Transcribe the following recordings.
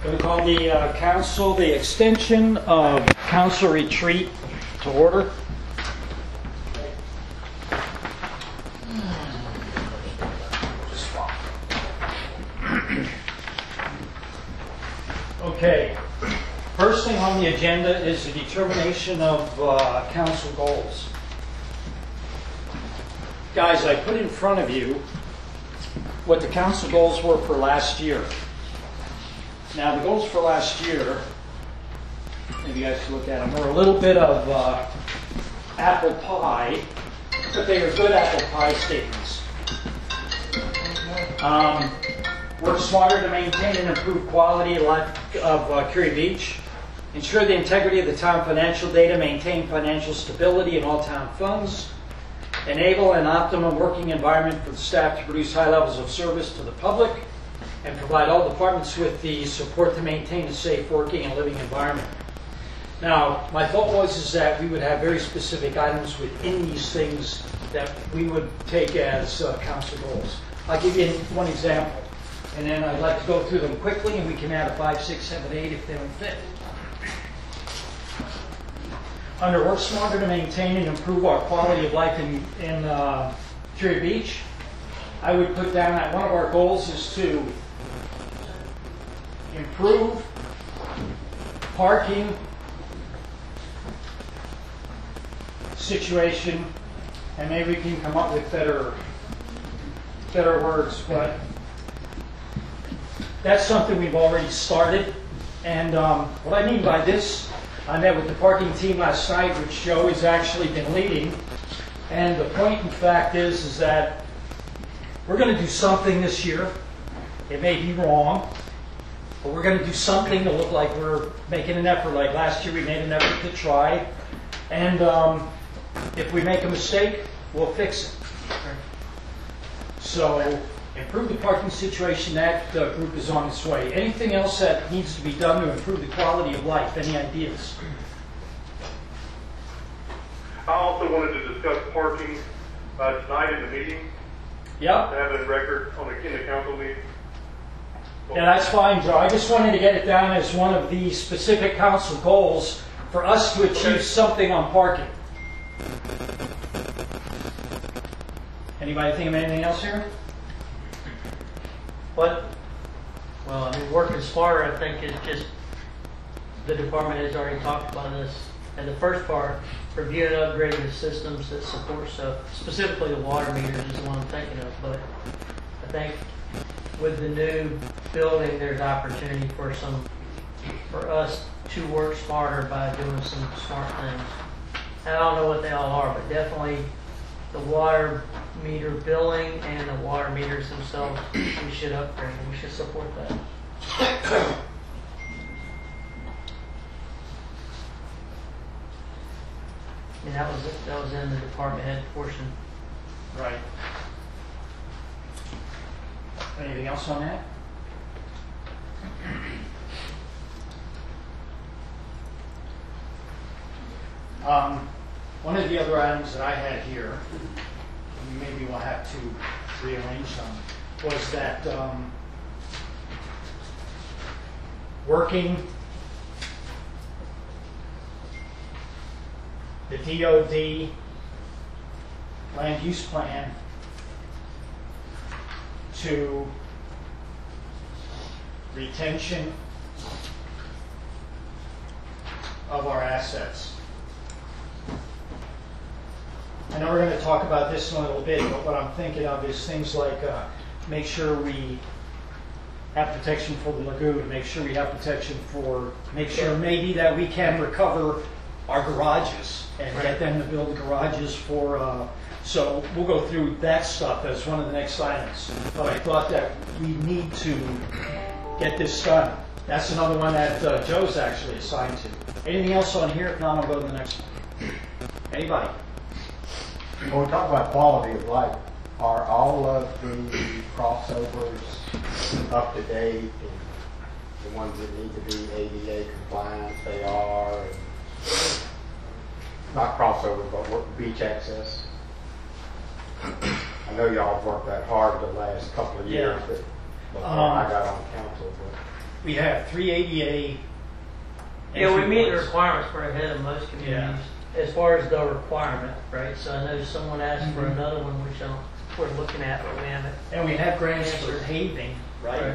Going to call the council, the extension of council retreat to order. Okay, first thing on the agenda is the determination of council goals. Guys, I put in front of you what the council goals were for last year. Now, the goals for last year, maybe you guys can look at them, were a little bit of apple pie, but they were good apple pie statements. Work smarter to maintain and improve quality of life of Curie Beach. Ensure the integrity of the town financial data. Maintain financial stability in all town funds. Enable an optimum working environment for the staff to produce high levels of service to the public. And provide all departments with the support to maintain a safe working and living environment. Now, my thought was that we would have very specific items within these things that we would take as council goals. I'll give you one example, and then I'd like to go through them quickly, and we can add a 5, 6, 7, 8 if they don't fit. Under work smarter to maintain and improve our quality of life in Curie Beach, I would put down that one of our goals is to improve parking situation, and maybe we can come up with better words, but that's something we've already started. And what I mean by this, I met with the parking team last night, which Joe has actually been leading, and the point in fact is that we're going to do something this year. It may be wrong, but we're going to do something to look like we're making an effort. Like last year, we made an effort to try. And if we make a mistake, we'll fix it. So, improve the parking situation. That group is on its way. Anything else that needs to be done to improve the quality of life? Any ideas? I also wanted to discuss parking tonight in the meeting. Yeah. To have a record in the council meeting. Yeah, that's fine, Joe. I just wanted to get it down as one of the specific council goals for us to achieve something on parking. Anybody think of anything else here? What? Well, I mean, working smarter, I think, is just the department has already talked about this. And the first part, reviewing and upgrading the systems that support stuff, specifically the water meters is the one I'm thinking of. But I think with the new building, there's opportunity for us to work smarter by doing some smart things. And I don't know what they all are, but definitely the water meter billing and the water meters themselves, we should upgrade and we should support that. And that was in the department head portion. Right. Anything else on that? One of the other items that I had here, and maybe we'll have to rearrange them, was that working the DOD land use plan to retention of our assets. I know we're going to talk about this in a little bit, but what I'm thinking of is things like make sure we have protection for the lagoon, make sure we have protection for, make sure maybe that we can recover our garages and get them to build garages for, so we'll go through that stuff as one of the next items. But I thought that we need to get this done. That's another one that Joe's actually assigned to. Anything else on here? If not, I'll go to the next one. Anybody? When we talk about quality of life, are all of the crossovers up to date, and the ones that need to be ADA compliant, they are, and not crossovers, but beach access? I know y'all have worked that hard the last couple of years, but before I got on council. We have 3 ADA. Yeah, we entry meet the points. requirements. We're ahead of most communities as far as the requirement, right? So I know someone asked for another one, which we're looking at, but we haven't. And we have grants for Answer. paving, right?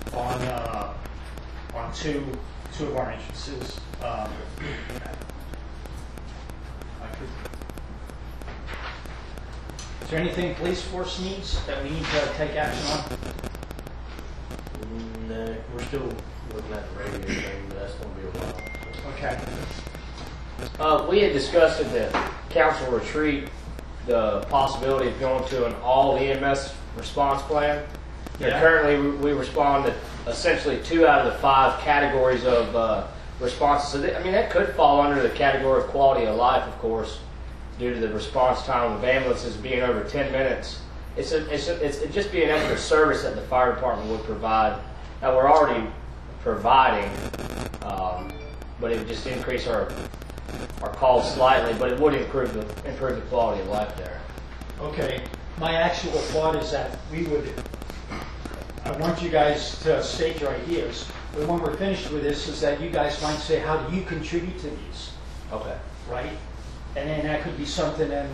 On two of our entrances. Is there anything police force needs that we need to take action on? No, we're still looking at the radio thing, but that's going to be a while. Okay. We had discussed at the council retreat the possibility of going to an all EMS response plan. Yeah. Currently, we respond to essentially 2 out of the 5 categories of responses. So, that could fall under the category of quality of life, of course, due to the response time of ambulances being over 10 minutes. It'd just be an extra service that the fire department would provide that we're already providing, but it would just increase our calls slightly, but it would improve the quality of life there. Okay. My actual thought is that I want you guys to state your ideas, but when we're finished with this is that you guys might say, how do you contribute to these, Okay. right? And then that could be something then,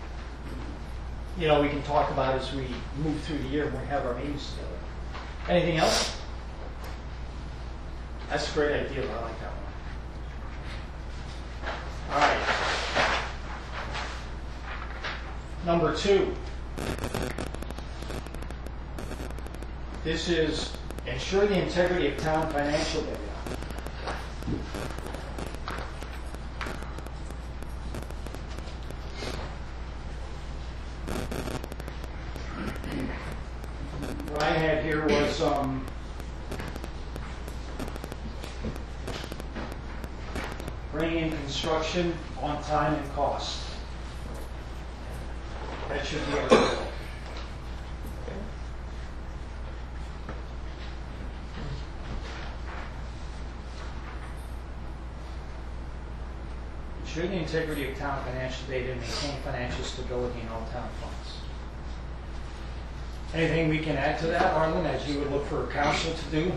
we can talk about as we move through the year when we have our meetings together. Anything else? That's a great idea. I like that one. All right. Number 2. This is ensure the integrity of town financial data. What I had here was bringing in construction on time and cost. That should be our goal. Ensure the integrity of town financial data and maintain financial stability in all town funds. Anything we can add to that, Arlen, as you would look for council to do?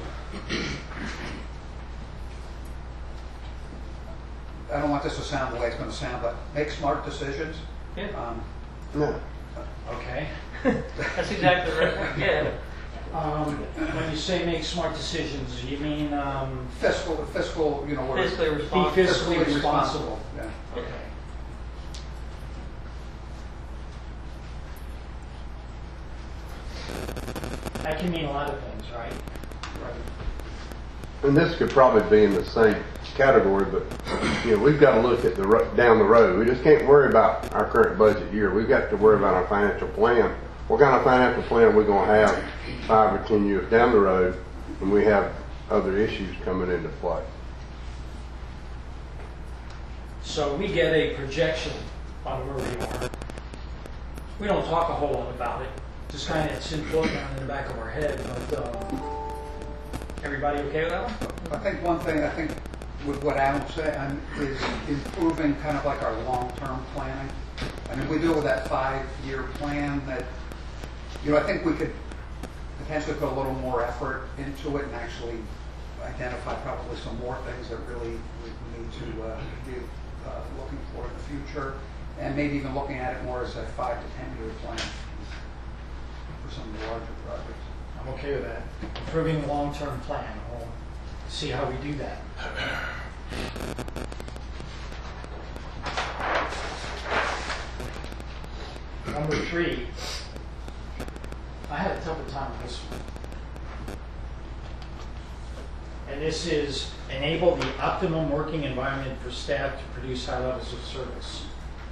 I don't want this to sound the way it's going to sound, but make smart decisions. Yeah. No. Okay. That's exactly right. Yeah. When you say make smart decisions, you mean Fiscal, Fiscally be responsible. fiscally responsible? Yeah. Okay. That can mean a lot of things, right? Right. And this could probably be in the same category, but we've got to look at down the road. We just can't worry about our current budget year. We've got to worry about our financial plan. What kind of financial plan are we going to have 5 or 10 years down the road when we have other issues coming into play? So we get a projection on where we are. We don't talk a whole lot about it. Just kind of it's floating around in the back of our head. But everybody okay with that one? I think one thing, with what Adam said, is improving kind of like our long-term planning. I mean, we do with that 5-year plan that, I think we could potentially put a little more effort into it and actually identify probably some more things that really we need to be looking for in the future, and maybe even looking at it more as a 5 to 10-year plan for some of the larger projects. I'm okay with that. Improving the long-term plan. We'll see how we do that. Number 3. I had a tougher time with this one. And this is enable the optimum working environment for staff to produce high levels of service.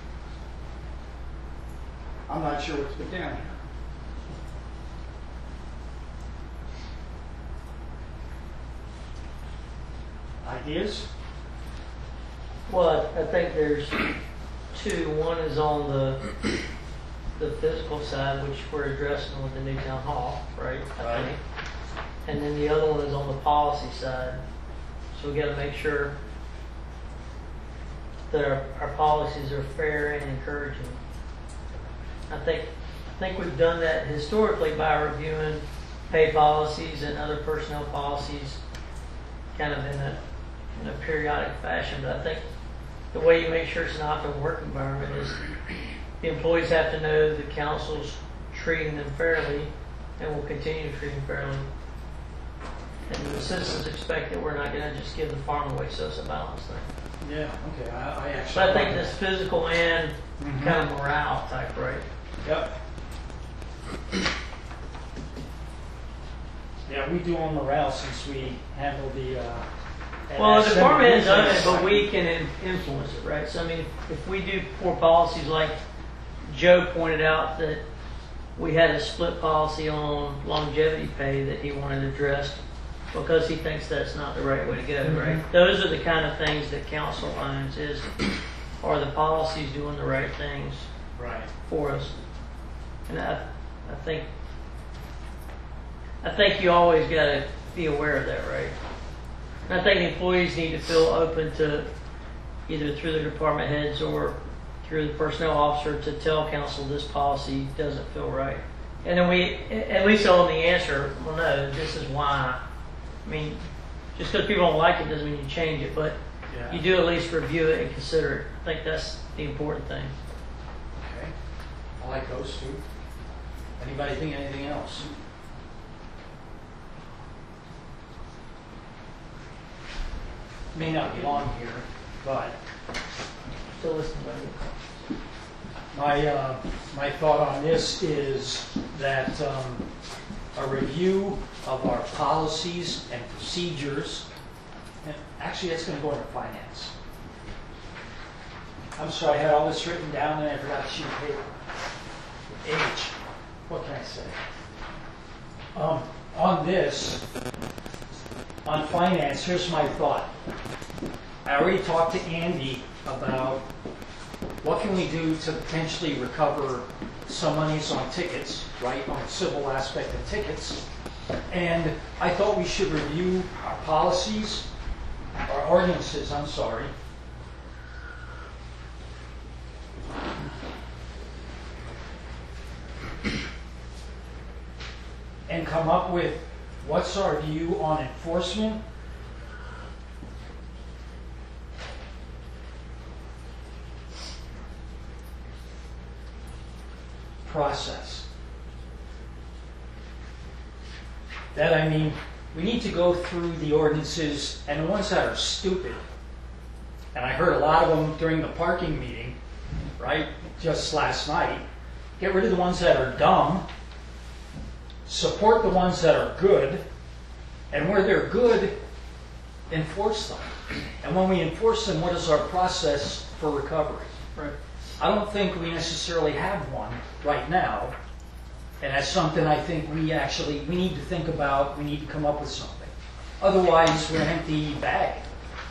I'm not sure what's put down here. Ideas? Well, I think there's 2. One is on the physical side, which we're addressing with the new town hall, right? I think. And then the other one is on the policy side. So we got to make sure that our policies are fair and encouraging. I think we've done that historically by reviewing pay policies and other personnel policies kind of in a periodic fashion. But I think the way you make sure it's an optimal work environment is the employees have to know the council's treating them fairly and will continue to treat them fairly. And the citizens expect that we're not going to just give the farm away, so it's a balance thing. Yeah, okay, I actually. So I think this physical and kind of morale type, right? Yep. Yeah, we do on morale since we handle the. Well, the department has done it, business. but we can influence it, right? So I mean, if we do poor policies, like Joe pointed out that we had a split policy on longevity pay that he wanted addressed because he thinks that's not the right way to go, right? Those are the kind of things that council owns is, are the policies doing the right things Right. for us? And I think you always got to be aware of that, right? And I think employees need to feel open to either through their department heads or through the personnel officer to tell council this policy doesn't feel right. And then we at least tell them the answer, well, no, this is why. I mean, just because people don't like it doesn't mean you change it, but Yeah. you do at least review it and consider it. I think that's the important thing. Okay. I like those two. Anybody think anything else? May not be on here, but Still listening. my thought on this is that a review of our policies and procedures, and actually that's going to go into finance. I'm sorry, I had all this written down and I forgot the sheet of paper. H, what can I say? On this, on finance, here's my thought. I already talked to Andy about what can we do to potentially recover some monies on tickets, right, on the civil aspect of tickets. And I thought we should review our policies, our ordinances, I'm sorry. And come up with what's our view on enforcement. Process. That I mean, we need to go through the ordinances and the ones that are stupid. And I heard a lot of them during the parking meeting, right, just last night. Get rid of the ones that are dumb. Support the ones that are good. And where they're good, enforce them. And when we enforce them, what is our process for recovery? Right. I don't think we necessarily have one right now, and that's something I think we need to think about. We need to come up with something. Otherwise, we're an empty bag.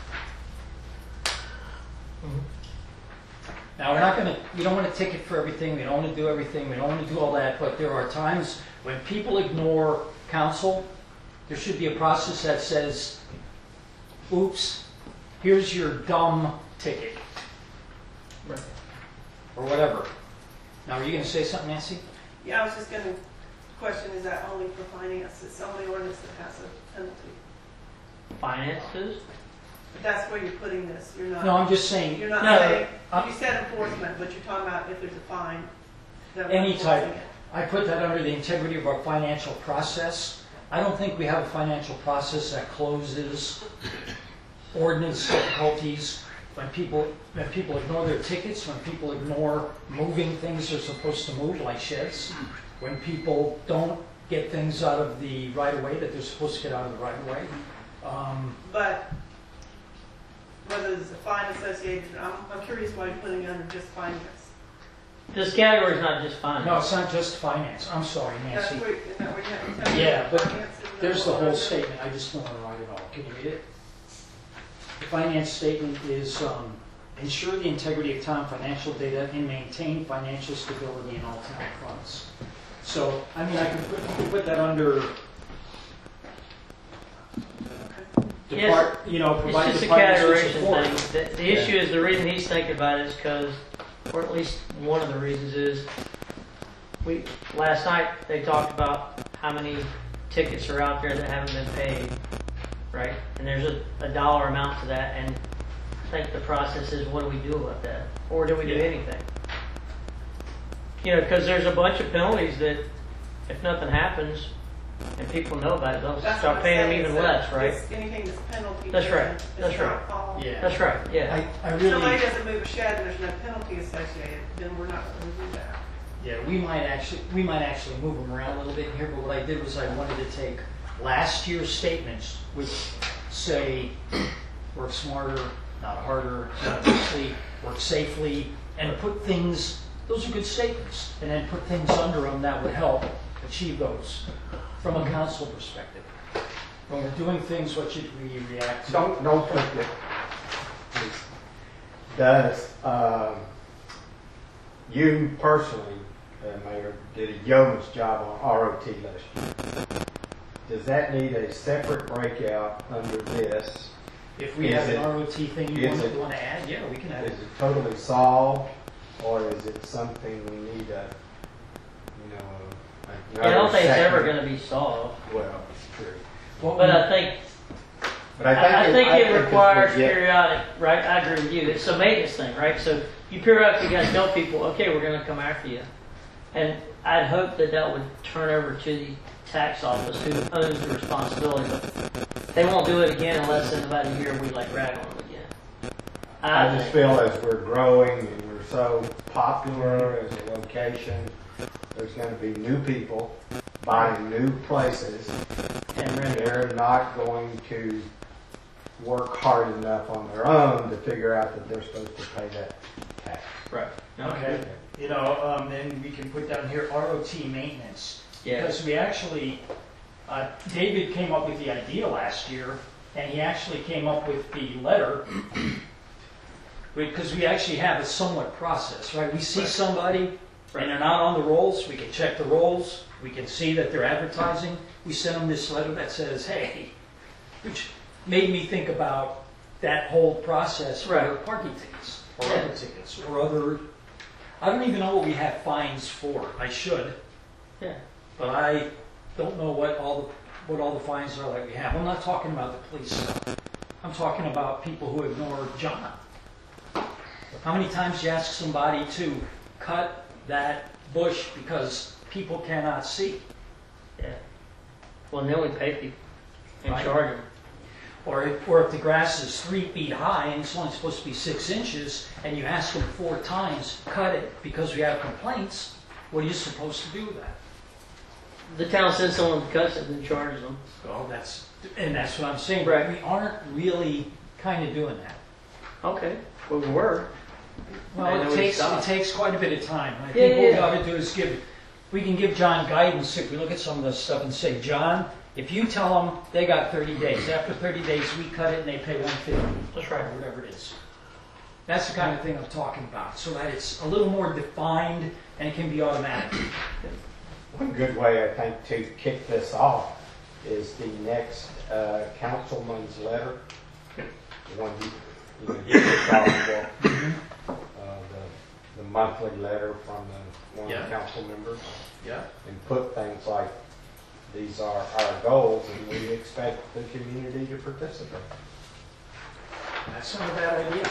Now, we don't want to ticket for everything. We don't want to do everything. We don't want to do all that. But there are times when people ignore council. There should be a process that says, "Oops, here's your dumb ticket." Right. Or whatever. Now, are you going to say something, Nancy? Yeah, I was just going to question, is that only for finance? It's only ordinance that has a penalty. Finances? But that's where you're putting this. You're not. No, I'm just saying. You're not No, saying. I'm- You said enforcement, but you're talking about if there's a fine. that we're Any type. enforcing it. I put that under the integrity of our financial process. I don't think we have a financial process that closes ordinance difficulties when people ignore their tickets, when people ignore moving things they're supposed to move, like sheds, when people don't get things out of the right of way that they're supposed to get out of the right of way. But whether there's a fine associated, I'm curious why you're putting it under just finance. This category is not just finance. No, it's not just finance. I'm sorry, That's Nancy. where, is that where you have Yeah, but finance is there's the number whole one? statement. I just don't want to write it all. Can you read it? The finance statement is ensure the integrity of town financial data and maintain financial stability in all town funds. So, I mean, I could put that under Yes. provide It's just a departments with categorization support. thing. The issue is, the reason he's thinking about it is because, or at least one of the reasons is, last night they talked about how many tickets are out there that haven't been paid. right? And there's a dollar amount to that, and I think the process is, what do we do about that? Or do we do anything? You know, because there's a bunch of penalties that, if nothing happens, and people know about it, they'll That's start what paying I'm them saying, even so less, right? it's anything that's penalty. That's right. is That's not right. fall. Yeah. That's right, yeah. I If somebody really, doesn't move a shed and there's no penalty associated, then we're not going to do that. yeah, we might actually move them around a little bit here, but what I did was I wanted to take last year's statements, which say, work smarter, not harder, not sleep, work safely, and put things, those are good statements, and then put things under them that would help achieve those from a council perspective. When we're doing things, what should we react to? Don't forget. Does, you personally, Mayor, did a yeoman's job on ROT last year. Does that need a separate breakout under this? If we Is have an it- ROT thing you is it- want to add, yeah, we can add Is it. it totally solved, or is it something we need a, you know, I don't think it's ever second- going to be solved, Well, true. but I think But I think it as requires we get- periodic, right? I agree with you. It's a maintenance thing, right? So you periodically got to tell people, okay, we're going to come after you. And I'd hope that would turn over to the tax office, who owns the responsibility. But they won't do it again unless in about a year we like rag on them again. I just feel as we're growing and we're so popular as a location, there's going to be new people buying new places, and they're not going to work hard enough on their own to figure out that they're supposed to pay that tax. Right. Okay, you know, then we can put down here ROT maintenance. Yeah. Because we actually, David came up with the idea last year, and he actually came up with the letter, because we actually have a somewhat process, right? We see somebody, and they're not on the rolls, we can check the rolls, we can see that they're advertising, we send them this letter that says, hey, which made me think about that whole process for Right. parking tickets, or other tickets, or other, I don't even know what we have fines for, I should. Yeah. But I don't know what all the fines are that we have. I'm not talking about the police stuff. I'm talking about people who ignore John. How many times do you ask somebody to cut that bush because people cannot see? Yeah. Well, and then we pay people and Right. charge them. Or if the grass is 3 feet high and it's only supposed to be 6 inches, and you ask them 4 times, cut it because we have complaints, what are you supposed to do with that? The town sends someone to cut it and then charges them. Well, that's what I'm saying. Right. We aren't really kind of doing that. Okay. Well, we were. Well, And then we it stopped. takes quite a bit of time. I Yeah, think what we yeah. ought to do is we can give John guidance if we look at some of this stuff and say, John, if you tell them they got 30 days, after 30 days we cut it and they pay $150. That's right. Or whatever it is. That's the kind of thing I'm talking about, so that it's a little more defined and it can be automatic. One good way, I think, to kick this off is the next councilman's letter. The one you just talked about, the monthly letter from one of the council members. Yeah. And put things like, these are our goals and we expect the community to participate. That's not a bad idea.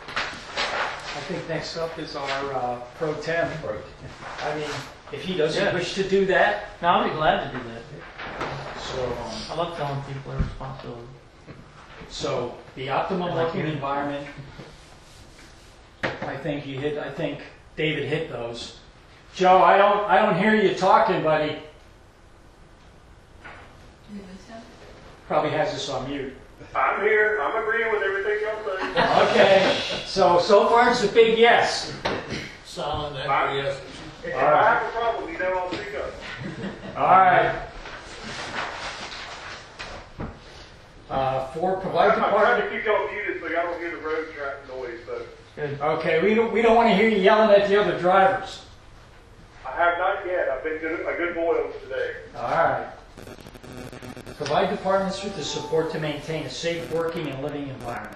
I think next up is our pro tem. I mean, if he doesn't Yeah. wish to do that, No, I'll be glad to do that. so I love telling people their responsibility. So the optimum working environment, I think David hit those. Joe, I don't hear you talking, buddy. Probably has us on mute. I'm here. I'm agreeing with everything y'all say. Okay, so far it's a big yes. Silent acquiescence. If I have a problem, you know I'll speak up. All right. For provide I'm trying department. to keep y'all muted so y'all don't hear the road track noise, so Okay, we don't want to hear you yelling at the other drivers. I have not yet. I've been a good boy over today. All right. Provide departments with the support to maintain a safe working and living environment.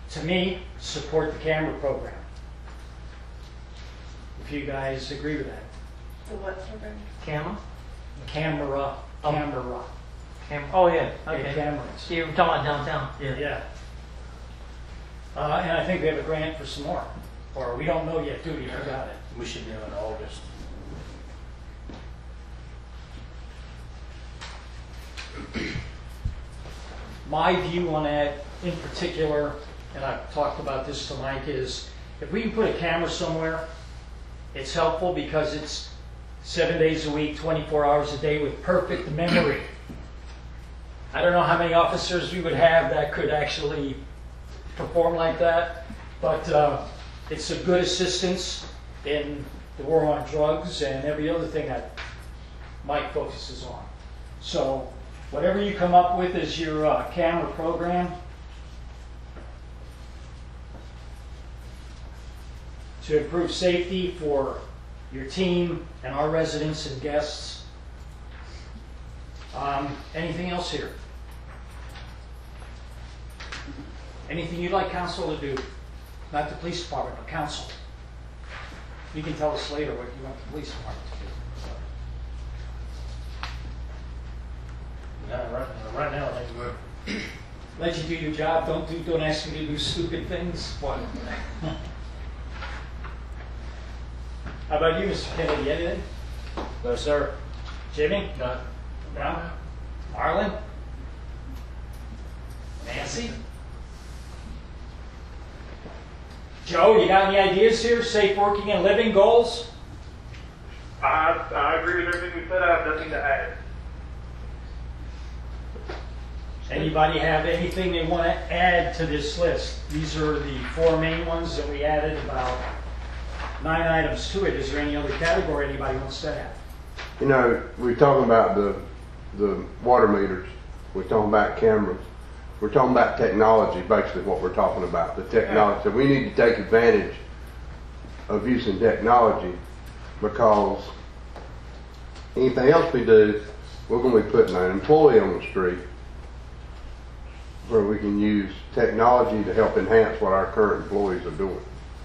to me, support the camera program. If you guys agree with that. The what program? Camera? Camera. Oh. Oh, yeah, okay. Cameras. So you were talking about downtown? Yeah. And I think we have a grant for some more. Or we don't know yet, do we? Forgot it. We should know in August. My view on that in particular, and I've talked about this to Mike, is if we can put a camera somewhere, it's helpful because it's 7 days a week, 24 hours a day with perfect memory. I don't know how many officers we would have that could actually perform like that, but it's a good assistance in the war on drugs and every other thing that Mike focuses on. So whatever you come up with as your camera program, to improve safety for your team and our residents and guests. Anything else here? Anything you'd like council to do? Not the police department, but council. You can tell us later what you want the police department to do. Right now, I think we're. Let you do your job. Don't ask me to do stupid things. What? How about you, Mr. Kennedy? Anything? No, sir. Jimmy? Not. No? Marlon? Nancy? Joe, you got any ideas here? Safe working and living goals? I agree with everything we said. I have nothing to add. Anybody have anything they want to add to this list? These are the 4 main ones, and we added about 9 items to it. Is there any other category anybody wants to add? You know, we're talking about the water meters. We're talking about cameras. We're talking about technology, basically what we're talking about, the technology. So we need to take advantage of using technology, because anything else we do, we're going to be putting an employee on the street where we can use technology to help enhance what our current employees are doing.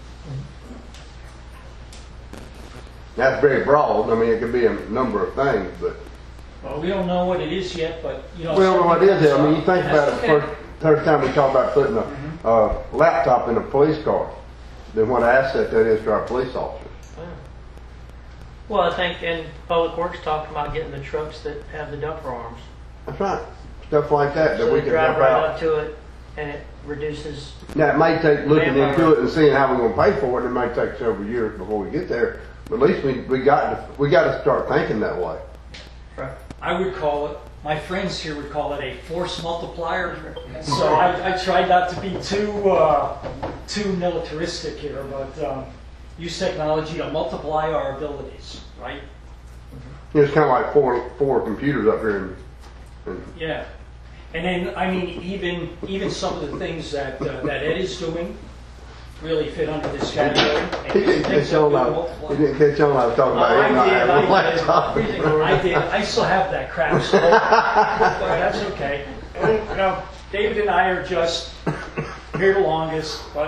That's very broad. I mean, it could be a number of things, but Well, we don't know what it is yet, but, you know. we don't know what it is. I mean, you think about it, That's okay. first time we talk about putting a laptop in a police car, then what asset that is to our police officers. Well, I think, and Public Works talked about getting the trucks that have the dumper arms. That's right. Stuff like that So we they can drive help right out. up to it, and it reduces. Now, it may take looking Manpower. into it and seeing how we're going to pay for it. It may take several years before we get there. But at least we got to start thinking that way. I would call it, my friends here would call it a force multiplier. So I try not to be too militaristic here, but use technology to multiply our abilities, right? It's kind of like four computers up here. And Yeah. And then, I mean, even some of the things that Ed is doing really fit under this category. he didn't catch on. I was talking about him not having a laptop. I did. I still have that crap. So but that's okay. You know, David and I are just here the longest, but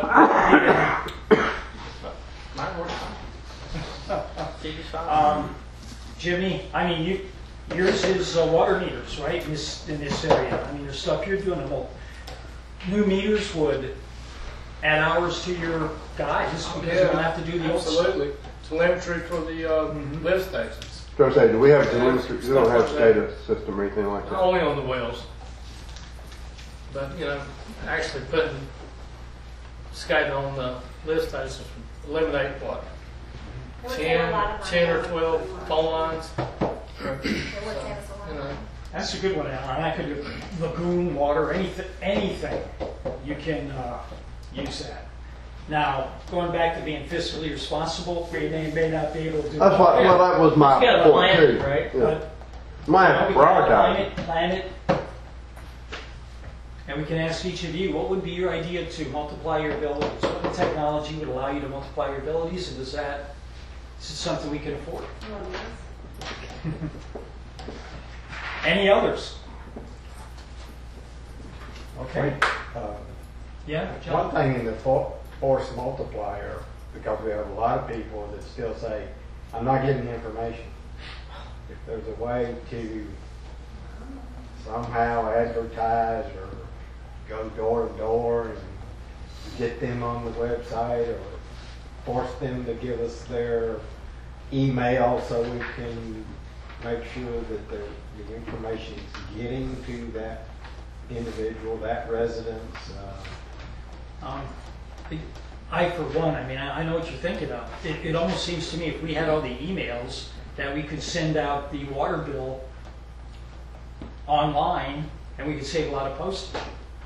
Mine works fine. TV's fine. Jimmy, I mean, yours is water meters, right? In this area. I mean, there's stuff you're doing. New meters would add hours to your guys because you don't have to do the old stuff. Absolutely. Telemetry for the lift stations. So I say, do we have telemetry? We don't have SCADA system or anything like that. Only on the wells. But, you know, actually putting SCADA on the lift stations would eliminate what? It would save a lot of money. 10 or 12 phone lines. It would save us a lot You of know, money. That's a good one, Alan. I could do lagoon water, anything. You can use that. Now, going back to being fiscally responsible, we may not be able to do That's what. Well, that was my You gotta point plan too. it, right? Yeah. But Might you know, have we to can prioritize. plan it, and we can ask each of you, what would be your idea to multiply your abilities? What technology would allow you to multiply your abilities, and is it something we can afford? You want this? Any others? Okay. Yeah, One John? thing in the force multiplier, because we have a lot of people that still say, I'm not getting the information. If there's a way to somehow advertise or go door to door and get them on the website or force them to give us their email so we can make sure that the information is getting to that individual, that residence. I, for one, I mean, I know what you're thinking of. It almost seems to me if we had all the emails, that we could send out the water bill online and we could save a lot of postage.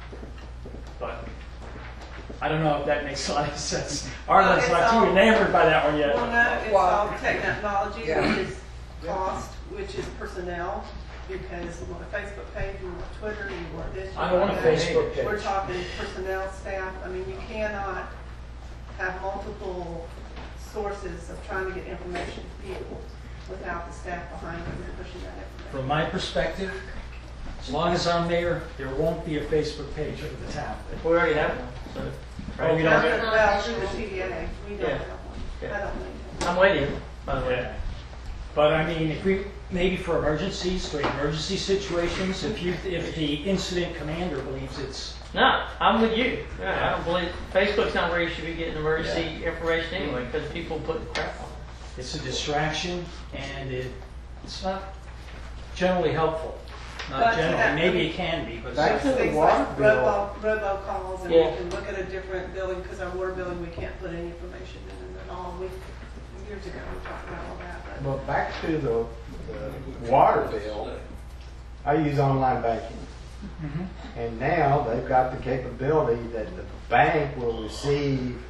But I don't know if that makes a lot of sense. Arlen's It's not too all- enamored by that one yet. Well, no, it's Well, all technology, yeah. which is cost, which is personnel, because you want a Facebook page, you want Twitter, you want this. you I don't want a that. Facebook page. We're talking personnel, staff, I mean, you cannot have multiple sources of trying to get information to people without the staff behind them and pushing that information. From my perspective, as long as I'm mayor, there won't be a Facebook page of the town. We already have one, so. Oh, we Well, don't. through the TDA, we don't Yeah. have one. Yeah. I don't think. I'm with you, by the way. Yeah. But I mean, if we, maybe for emergencies, for emergency situations, if the incident commander believes it's, No, I'm with you. Yeah, I don't believe, Facebook's not where you should be getting emergency information anyway, because people put crap on it. it's a distraction and it's not generally helpful. Not But generally, that- maybe it can be, but Back it's to the Things water like bill. robocalls, and Yeah. we can look at a different billing, because our water billing, we can't put any information in it at all. Years ago, we talked about all that, but. But back to the water bill, I use online banking. Mhm. And now they've got the capability that the bank will receive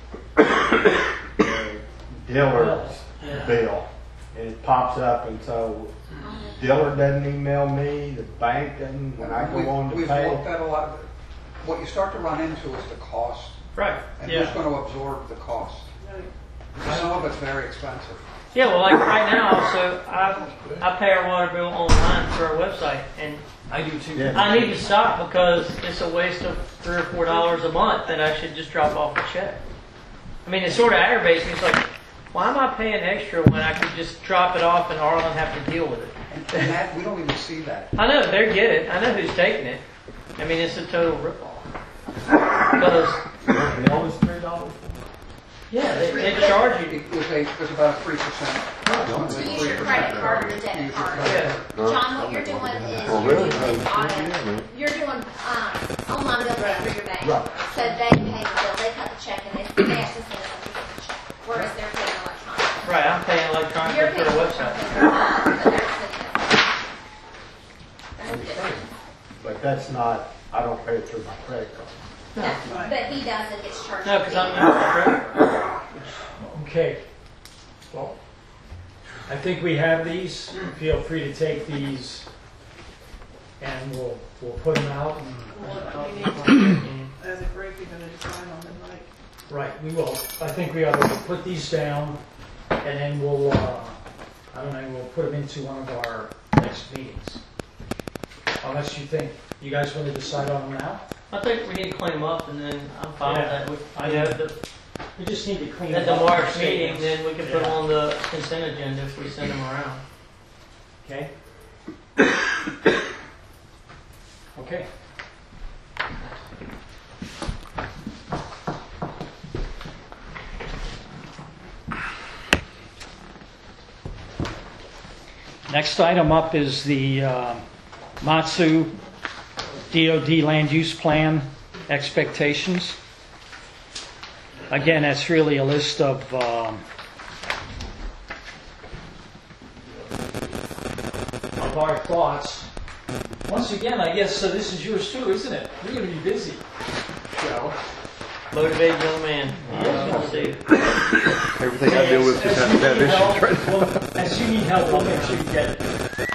the dealer's Yeah. bill. And it pops up, and so dealer doesn't email me, the bank doesn't, when I go on to We've pay. looked at a lot, what you start to run into is the cost, Right. and Yeah. who's going to absorb the cost? Some of it's very expensive. Yeah, well, like right now, so I pay our water bill online through our website, and I do too. Yeah. I need to stop because it's a waste of $3 or $4 a month that I should just drop off a check. I mean, it sort of aggravates me. It's like, why am I paying extra when I could just drop it off and Arlen have to deal with it? And that, we don't even see that. I know, they get it. I know who's taking it. I mean, it's a total ripoff. Because, The bill is $3. yeah, they charge you. There's about a 3%. To use your credit card or debit card. Yeah. John, what you're doing is Oh, you're really? doing auto, Yeah. you're doing online bill pay for your bank. Right. So they pay the bill, they cut the check, and they actually send us a check, whereas they're paying electronically. Right, I'm paying electronically You're for paying the website. electronically, but they're sending us. That's different. But that's not, I don't pay it through my credit card. No, but he does it, gets charged. No, because I'm not. Okay. Well, I think we have these. Feel free to take these and we'll put them out. We need to, as a group, we're going to decide on them, right? Right, we will. I think we ought to put these down and then we'll, I don't know, we'll put them into one of our next meetings. Unless you think, you guys want to decide on them now? I think we need to clean them up, and then I'm fine Yeah. with that. I know. We just need to clean At them the up. March meeting, then we can put them on the consent agenda if we send them around. Okay? Okay. Next item up is the Matsu DOD land use plan expectations. Again, that's really a list of our thoughts. Once again, I guess this is yours too, isn't it? You're going to be busy. Joe. Motivated young man. Let's see. Everything I deal with is have issues right now. As you need help, we'll make sure you get it.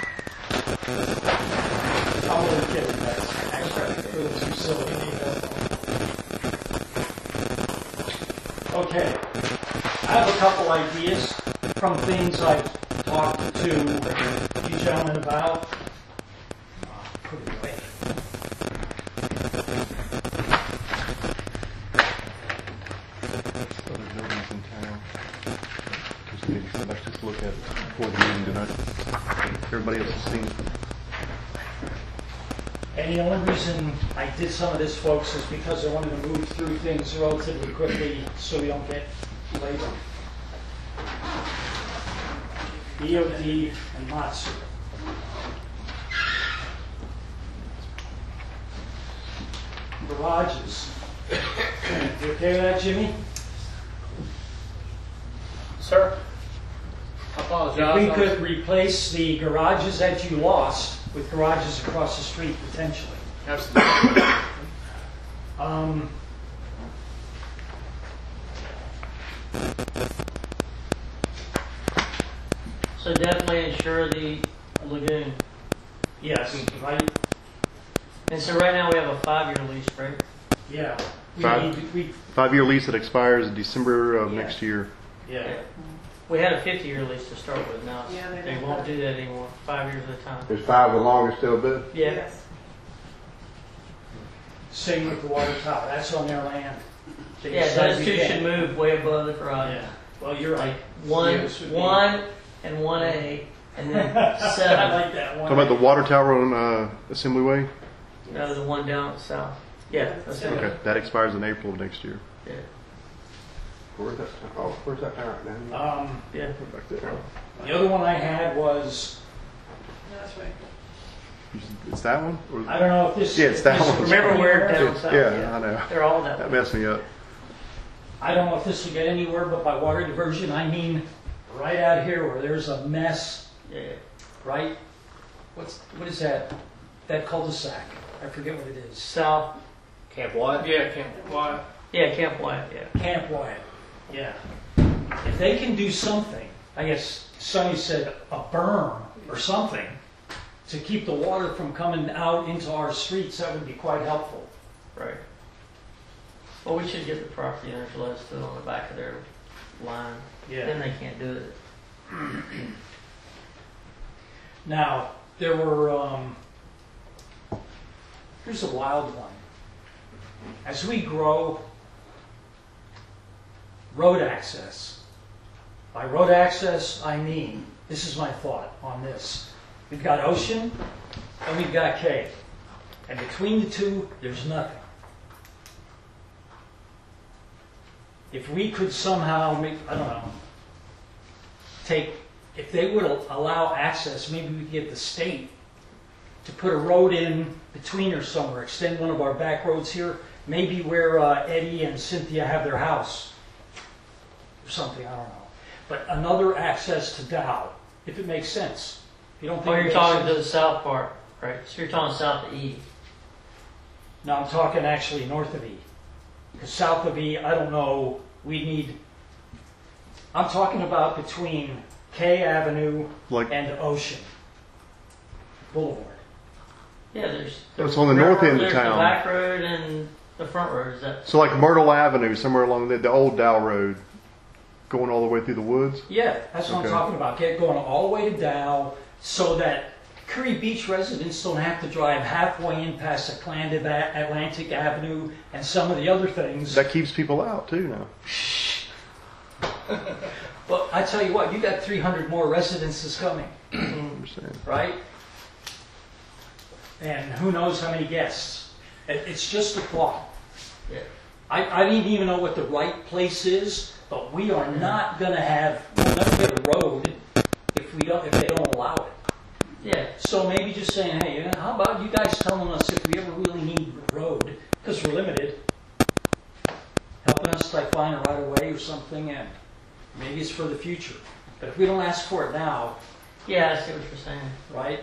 I'll really get it next. Actually, for those who still need help. Okay. I have a couple ideas from things I've talked to you gentlemen about. Put it away. everybody else has seen it. And the only reason I did some of this, folks, is because I wanted to move through things relatively quickly so we don't get labor. EOD and Matsu. Garages. You okay with that, Jimmy? Sir? I If apologize. we could replace the garages that you lost with garages across the street potentially. Absolutely. So definitely insure the lagoon. Yes, right? And so right now we have a 5-year lease, right? Yeah. We 5-year lease that expires in December of Yeah. next year. yeah. We had a 50-year lease to start with. Now Yeah, they they don't won't have- do that anymore. 5 years at a time. Is 5 the longest still bid? Yeah. Yes. Same with the water tower. That's on their land. They Yeah, decided those we two can't- should move way above the garage. Yeah. Well, you're right. One, Yes, would be- 1 and 1A, and then I 7. like that one. Talking about the water tower on Assembly Way? No, the one down south. Yeah, that's it. Okay, that expires in April of next year. Yeah. Where's that? Oh, where's that tower at now? Yeah. Back there. The other one I had was, That's right. It's that one? Or- I don't know if this. Yeah, it's if that this one. will Remember get where anywhere. down south? Yeah, I know. They're all that That way. messed me up. I don't know if this will get anywhere, but by water diversion, I mean right out here where there's a mess, Yeah. right? What is that? That cul-de-sac? I forget what it is. South. Camp Wyatt? Yeah, Camp Wyatt. Yeah, Camp Wyatt. Yeah. Camp Wyatt. Yeah. If they can do something, I guess Sonny said a berm or something to keep the water from coming out into our streets, that would be quite helpful. Right. Well, we should get the property owners to let us do it on the back of their line. Then they can't do it. Now, there were, here's a wild one. As we grow, road access. By road access, I mean, this is my thought on this. We've got Ocean and we've got K. And between the two, there's nothing. If we could somehow make, I don't know, if they would allow access, maybe we could get the state to put a road in between or somewhere, extend one of our back roads here, maybe where Eddie and Cynthia have their house or something, I don't know. But another access to Dow, if it makes sense. If you don't think Oh, it you're makes talking sense- to the south part, right? So you're talking south to E. No, I'm talking actually north of E. Because south of E, I don't know, I'm talking about between K Avenue Like- and Ocean Boulevard. Yeah, there's. It's on the north end of There's town. the back road and the front road. Is that? So like Myrtle Avenue, somewhere along the old Dow Road, going all the way through the woods? Yeah, that's what Okay. I'm talking about. Going all the way to Dow so that Curry Beach residents don't have to drive halfway in past Atlantic Avenue and some of the other things. That keeps people out too now. Well, I tell you what, you got 300 more residences coming, I understand. right? And who knows how many guests. It's just a thought. Yeah. I didn't even know what the right place is, but we are not going to we'll never get a road if they don't allow it. Yeah. So maybe just saying, hey, how about you guys telling us if we ever really need a road, because we're limited, helping us like find a right of way or something, and maybe it's for the future. But if we don't ask for it now, Yeah, I see what you're saying. right?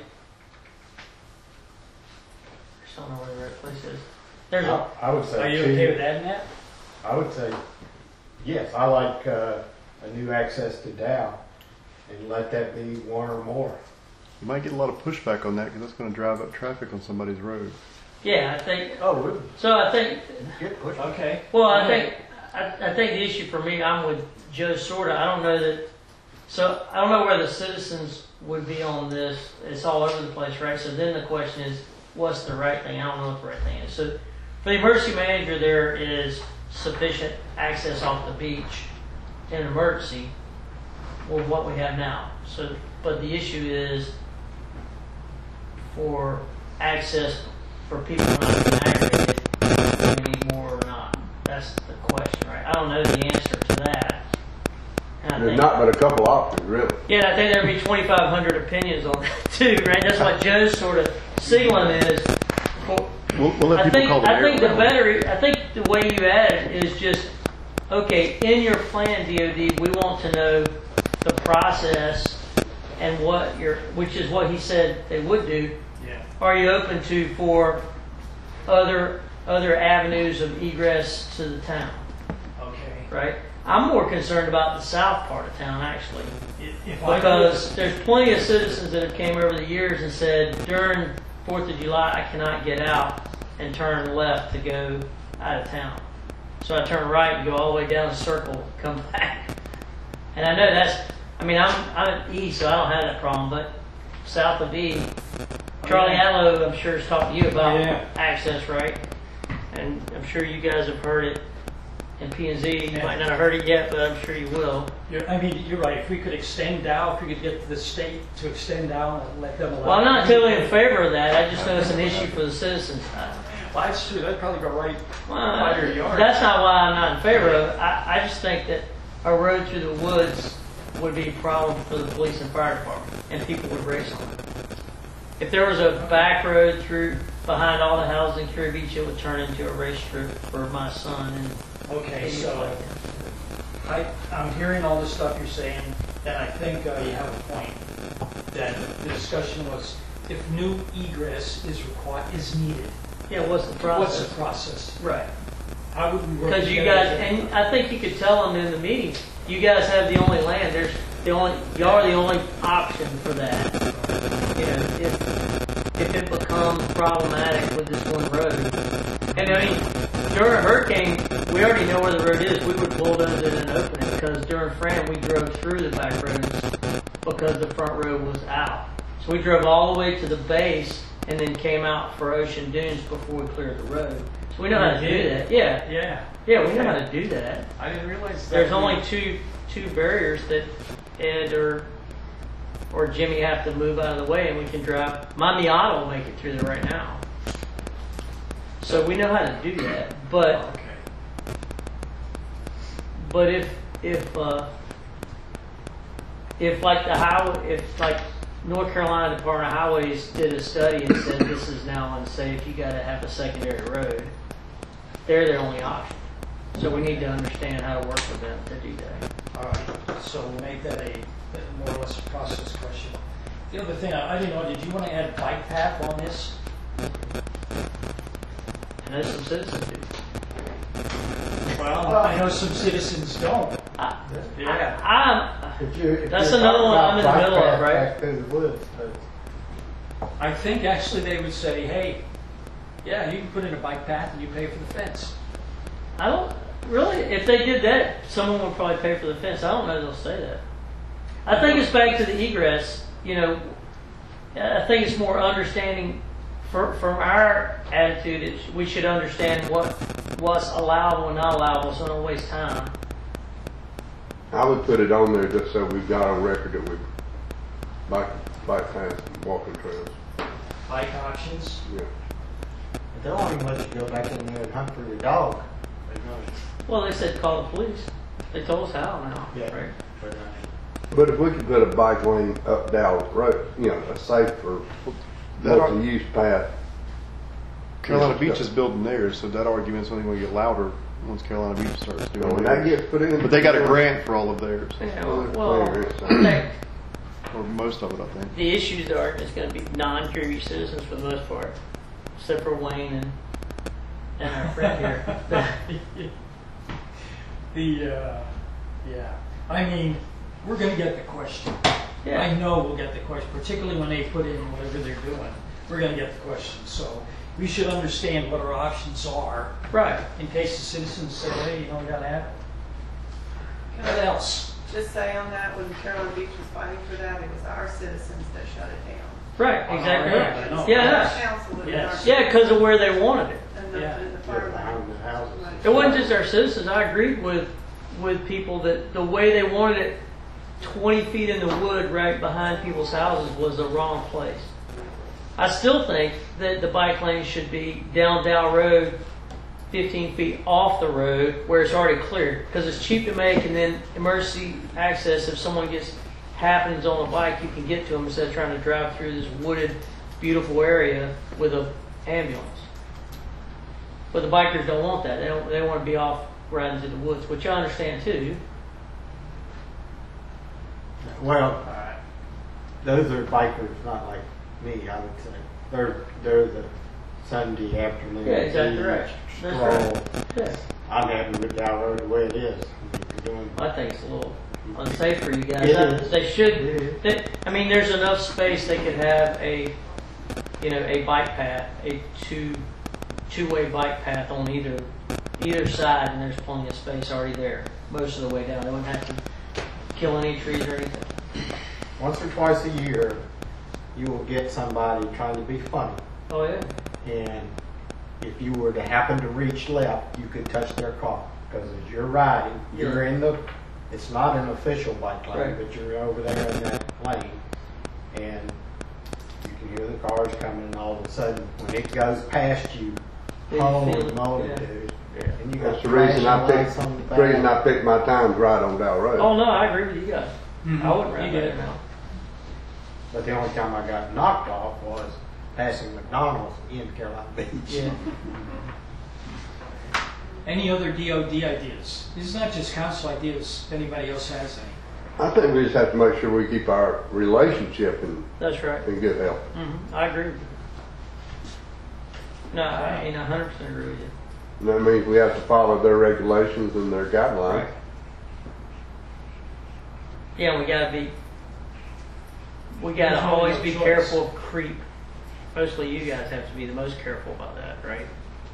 I just don't know where the right place is. There's a. I would say. Are you two. okay with adding that? I would say, yes, I like a new access to Dow, and let that be one or more. You might get a lot of pushback on that because that's going to drive up traffic on somebody's road. Yeah, I think. Oh, really? So I think. Get pushed. Okay. Well, I think the issue for me, I'm with Joe sorta. I don't know that. So I don't know where the citizens would be on this. It's all over the place, right? So then the question is, what's the right thing? I don't know what the right thing is. So for the emergency manager, there is sufficient access off the beach in an emergency with what we have now. So, but the issue is for access for people not being aggregated, do we need more or not? That's the question, right? I don't know the answer to that. And I There's think- not but a couple options, really. Yeah, I think there'd be 2,500 opinions on that too, right? That's what Joe's sort of signaling is. We'll let people call the I think the mayor. better, I think the way you add it is just, okay, in your plan, DOD, we want to know the process and what which is what he said they would do. Yeah. Are you open to for other avenues of egress to the town, Okay. right? I'm more concerned about the south part of town, actually. If I Because there's plenty of citizens that have came over the years and said, during 4th of July, I cannot get out and turn left to go out of town. So I turn right and go all the way down the circle, come back. And I know I'm E, so I don't have that problem, but south of E, Charlie Allo, I'm sure, has talked to you about access, right? And I'm sure you guys have heard it in P&Z. You might not have heard it yet, but I'm sure you will. You're right. If we could extend down, if we could get the state to extend down and let them allow. Well, I'm not totally in favor of that. I just know it's an issue for the citizens. Well, that's true. That'd probably go right Well, your yard. that's not why I'm not in favor of it. I just think that a road through the woods would be a problem for the police and fire department, and people would race on it. If there was a back road through behind all the houses in Curie Beach, it would turn into a race strip for my son. And Okay, so I'm hearing all the stuff you're saying, and I think you have a point. That the discussion was if new egress is needed. yeah, what's the process? What's the process? Right. How would we work Because you together guys, to- and I think you could tell them in the meeting, you guys have the only land. Y'all are the only option for that. You know, if it becomes problematic with this one road, and I mean, during a hurricane, we already know where the road is. We would bulldoze it and open it because during Fran we drove through the back roads because the front road was out. So we drove all the way to the base and then came out for Ocean Dunes before we cleared the road. So we know how to do that. Yeah. Yeah, we know how to do that. I didn't realize that. There's only two barriers that Ed or Jimmy have to move out of the way, and we can drive. My Miata will make it through there right now. So we know how to do that. But Okay. if like North Carolina Department of Highways did a study and said this is now unsafe, you got to have a secondary road. They're their only option. So we need to understand how to work with them to do that. All right, so we'll make that a more or less a process question. The other thing, I didn't know, did you want to add bike path on this? I know some citizens do. Well, I know some citizens don't. That's another one I'm in the middle of, right? Back through the woods, but I think actually they would say, hey, yeah, you can put in a bike path and you pay for the fence. I don't really. If they did that, someone would probably pay for the fence. I don't know they'll say that. I think it's back to the egress. You know, I think it's more understanding. From our attitude, we should understand what's allowable and not allowable, so don't waste time. I would put it on there just so we've got on record that we bike paths and walking trails. Bike options. Yeah. they don't even let you go back in there and hunt for your dog. Well, they said call the police. They told us how now. Yeah. Right? But if we could put a bike lane up Dallas Road, a safer, multi-use path. Carolina Beach is building theirs, so that argument's only going to get louder once Carolina Beach starts doing When that theirs. gets put in. But they got a grant for all of theirs, Yeah, Well, or most of it, I think. the issues are it's going to be non-Curie citizens for the most part, except for Wayne and our friend here. Yeah. I mean, we're going to get the question. Yeah. I know we'll get the question, particularly when they put in whatever they're doing. We're going to get the question. So we should understand what our options are Right. in case the citizens say, hey, we got to have it. What else? Just say on that, when Carolina Beach was fighting for that, it was our citizens that shut it down. Right. Exactly. yeah, I know. Right. Yeah. Our council that Yes. Yeah, because of where they wanted it. And Yeah. the fire behind the houses. It wasn't just our citizens. I agreed with people that the way they wanted it 20 feet in the wood right behind people's houses was the wrong place. I still think that the bike lane should be down Dow Road, 15 feet off the road where it's already cleared, because it's cheap to make, and then emergency access, if someone happens on a bike, you can get to them instead of trying to drive through this wooded, beautiful area with an ambulance. But the bikers don't want that. They want to be off riding through the woods, which I understand too. Well, those are bikers, not like me, I would say. They're the Sunday afternoon. Yeah, exactly right. That's right. Yeah. I'm happy with Dow Road the way it is. I mean, if you're doing, I think it's a little unsafe for you guys. It is. They should. There's enough space they could have a bike path, a two-way bike path on either side, and there's plenty of space already there most of the way down. They wouldn't have to kill any trees or anything. once or twice a year, you will get somebody trying to be funny. Oh yeah. And if you were to happen to reach left, you could touch their car. Because as you're riding, you're in it's not an official bike lane, Right. but you're over there in that lane. And you can hear the cars coming, and all of a sudden, when it goes past you, Yeah, you holy feel it. moly, Yeah. dude. And you got That's the reason I flashing lights picked, on the the reason back. I picked my times right on Dow Road. Oh no, I agree with you guys. I wouldn't ride You that did. now. But the only time I got knocked off was passing McDonald's in Carolina Beach. Yeah. Any other DOD ideas? This is not just council ideas. If anybody else has any. I think we just have to make sure we keep our relationship That's right. in good health. I agree with you. No, I 100% agree with you. And that means we have to follow their regulations and their guidelines. Right. Yeah, we gotta There's no always real be choice. careful of creep. Mostly you guys have to be the most careful about that, right?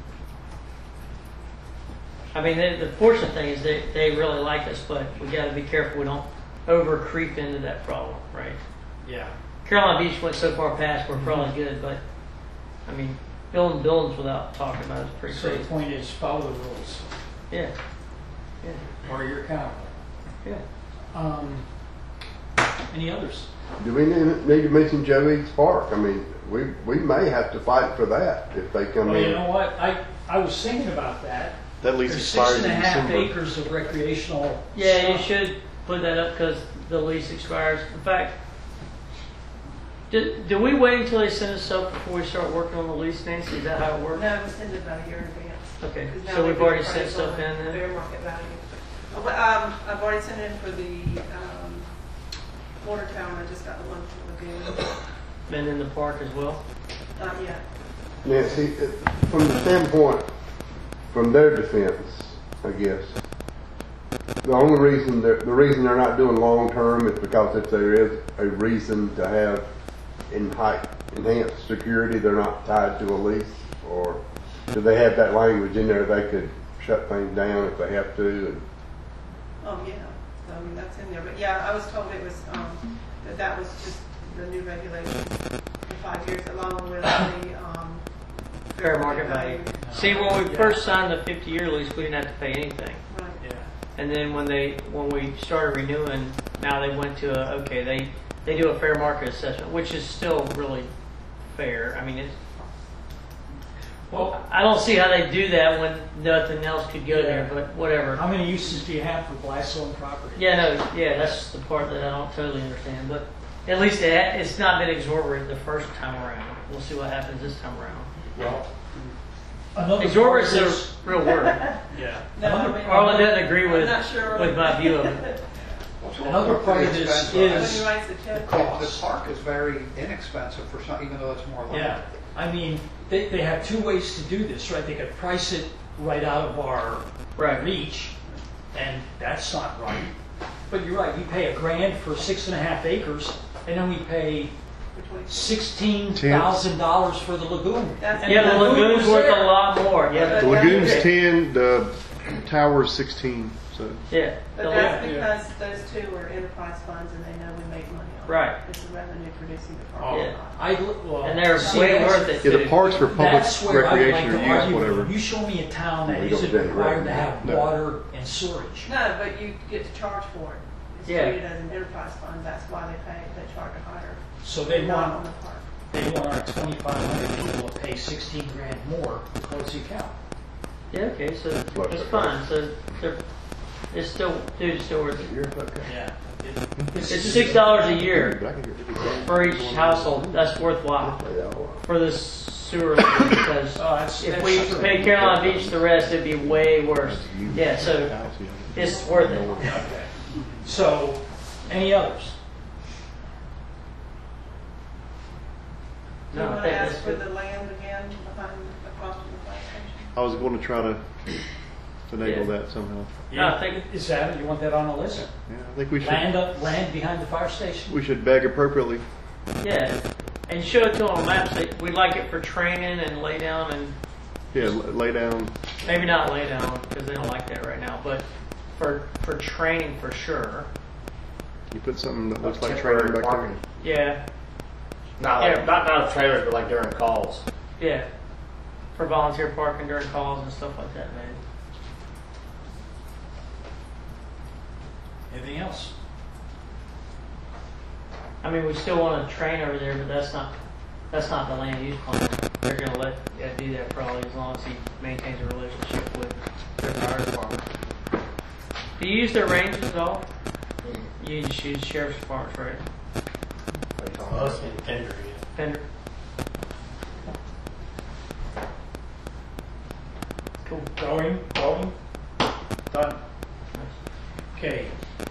I mean, the fortunate thing is they really like us, but we gotta be careful we don't over creep into that problem, right? Yeah. Carolina Beach went so far past we're probably good, but I mean, building buildings without talking about it is pretty So the crazy. point is follow the rules, Yeah. Yeah. or you're accountable. Yeah. Any others? Do we need to mention Joe Eads Park? I mean, we may have to fight for that if they come Well, in. you know what? I was thinking about that. That lease There's expires in 6.5 December. acres of recreational. Yeah, you stuff. should put that up because the lease expires. In fact, do we wait until they send us stuff before we start working on the lease, Nancy? Is that how it works? No, we send it about a year in advance. Okay, 'Cause now so they we've do already appraisal sent stuff in and then? Fair market value. I've already sent in for the water tower, and I just got the one for the lagoon. Been in the park as well? Not yet. Nancy, from the standpoint, from their defense, I guess, the only reason the reason they're not doing long term is because if there is a reason to have enhanced security, they're not tied to a lease, or do they have that language in there they could shut things down if they have to? Oh, yeah. I mean, that's in there. But yeah, I was told it was, that was just the new regulations for 5 years, along with the, Fair market value. See, when we first signed the 50-year lease, we didn't have to pay anything. Right. Yeah. And then when we started renewing, now they went to they do a fair market assessment, which is still really fair. I mean, Well, I don't see how they do that when nothing else could go there, Yeah. but whatever. how many uses do you have for Blackstone property? That's the part that I don't totally understand. But at least it's not been exorbitant the first time around. We'll see what happens this time around. Well, another Exorbitant part is a real word. Yeah. No, I Another, mean- Arlen doesn't agree I'm with not sure. with my view of it. another part of this When is, he writes the check. The park is very inexpensive for some, even though it's more land. yeah, I mean, they have two ways to do this, right? They could price it right out of our Right. reach, and that's not right. But you're right, we pay $1,000 for 6.5 acres, and then we pay $16,000 for the lagoon. That's- And Yeah, the lagoon's was worth there. a lot more. Yeah, The lagoon's 10, the tower's 16. So yeah. But The that's la- because those two are enterprise funds and they know we make money on it. Right. It's a revenue producing Oh, department. Yeah. well, And they're see, way that's- worth it. yeah, the too. parks for public That's where I would like recreation to or use, argue with whatever. you. You show me a town that We isn't don't get required to revenue. have No. water and sewage. No, but you get to charge for it. It's Yeah. treated as an enterprise fund, that's why they charge a higher. So they not want on the park. they want 2,500 people to pay 16 grand more to close the account. Yeah, okay, so it's fine. So it's still, dude, it's still worth it. Yeah. It's $6 a year for each household. That's worthwhile for the sewer line, because if we paid Carolina Beach the rest, it'd be way worse. Yeah, so it's worth it. Okay. So, any others? Do you No, I want think to ask that's for good. the land again behind, across from the fire station? I was going to try to finagle that somehow. No, I think Is that, you want that on the list? Yeah, I think we should. Land behind the fire station? We should beg appropriately. yeah, and show it to them on maps. We like it for training and lay down, and Yeah, lay down. maybe not lay down because they don't like that right now, but for training for sure. You put something that looks like Temporary trailer back there. parking. Yeah, Not like Yeah. not trailers, but like during calls. yeah, for volunteer parking during calls and stuff like that, man. Anything else? I mean, we still want to train over there, but that's not the land use plan. They're going to let Ed do that probably as long as he maintains a relationship with their fire department. Do you use their ranges at all? You just use sheriff's departments, right? Pender. Cool. Going? Done. Okay.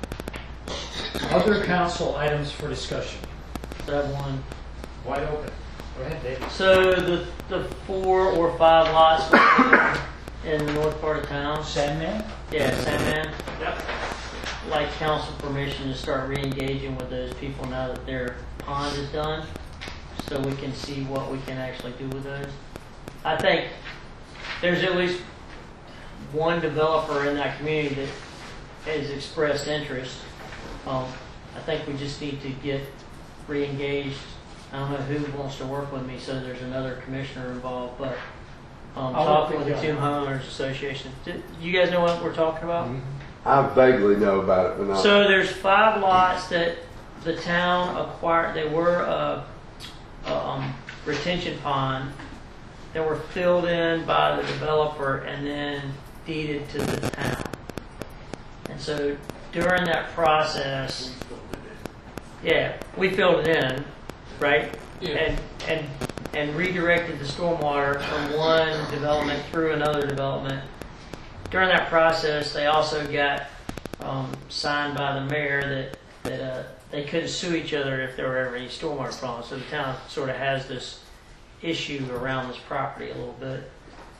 Other council items for discussion. So that one. Wide open. Go ahead, David. So the 4 or 5 lots in the north part of town. Sandman? Yeah, Sandman. Yep. Like council permission to start re-engaging with those people now that their pond is done, so we can see what we can actually do with those. I think there's at least one developer in that community that has expressed interest. I think we just need to get re-engaged. I don't know who wants to work with me, so there's another commissioner involved, but talking with the two homeowners associations. You guys know what we're talking about? I vaguely know about it, but not. So there's 5 lots that the town acquired. They were a retention pond that were filled in by the developer and then deeded to the town. And so during that process, yeah, we filled it in, right? Yeah. And redirected the stormwater from one development through another development. During that process, they also got signed by the mayor that they couldn't sue each other if there were ever any stormwater problems. So the town sort of has this issue around this property a little bit.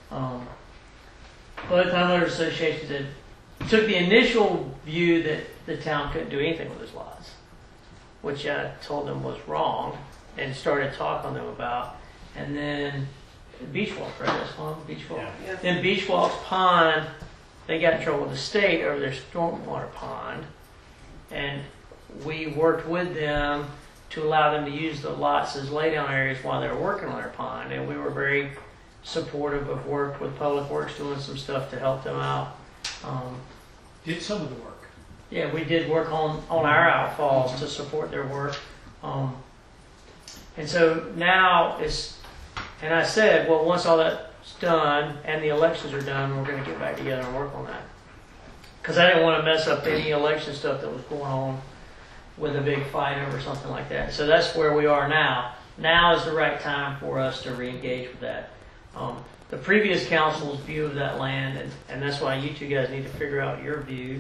But the homeowners association took the initial view that the town couldn't do anything with those lots, which I told them was wrong and started talking to them about. And then Beach Walk, right? That's one, Beach Walk. Yeah. Yes. Then Beach Walk's pond, they got in trouble with the state over their stormwater pond. And we worked with them to allow them to use the lots as laydown areas while they were working on their pond. And we were very supportive of work with Public Works doing some stuff to help them out. Did some of the work. Yeah, we did work on our outfalls to support their work. And so now and I said, well, once all that's done and the elections are done, we're going to get back together and work on that. Because I didn't want to mess up any election stuff that was going on with a big fight over something like that. So that's where we are now. Now is the right time for us to re-engage with that. The previous council's view of that land, and that's why you two guys need to figure out your view,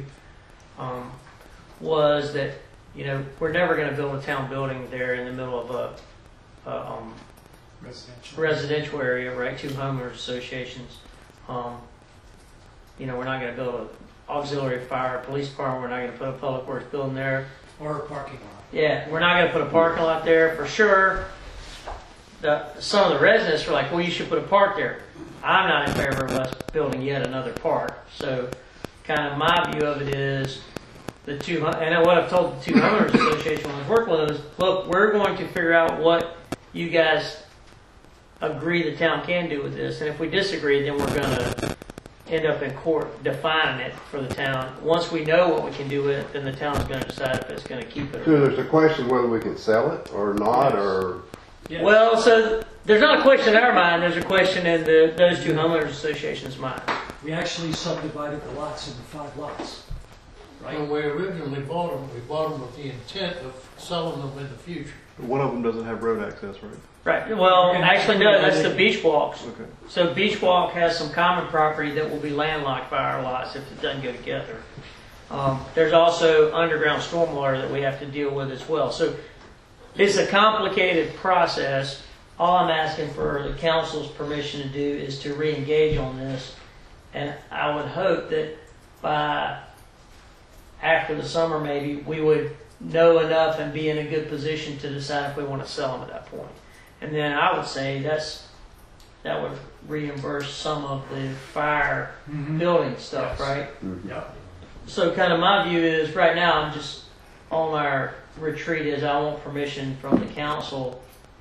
was that, we're never going to build a town building there in the middle of a residential area, right? 2 homeowners associations. We're not going to build an auxiliary fire police department. We're not going to put a public works building there. Or a parking lot. Yeah, we're not going to put a parking lot there for sure. Some of the residents were like, well, you should put a park there. I'm not in favor of us building yet another park. So kind of my view of it is and what I've told the 2 homeowners association when I was working with them is, look, we're going to figure out what you guys agree the town can do with this. And if we disagree, then we're going to end up in court defining it for the town. Once we know what we can do with it, then the town's going to decide if it's going to keep it So or not. there's a question whether we can sell it or not, or Yeah. Well, so there's not a question in our mind, there's a question in those two homeowners associations' minds. We actually subdivided the lots into 5 lots, right? When we originally bought them, we bought them with the intent of selling them in the future. One of them doesn't have road access, right? Right, well, actually, no, that's the beach walks. Okay. So Beach Walk has some common property that will be landlocked by our lots if it doesn't go together. There's also underground stormwater that we have to deal with as well. So it's a complicated process. All I'm asking for the council's permission to do is to re-engage on this. And I would hope that by after the summer, maybe, we would know enough and be in a good position to decide if we want to sell them at that point. And then I would say that would reimburse some of the fire building stuff, right? Yep. So kind of my view is right now I'm just on our retreat is I want permission from the council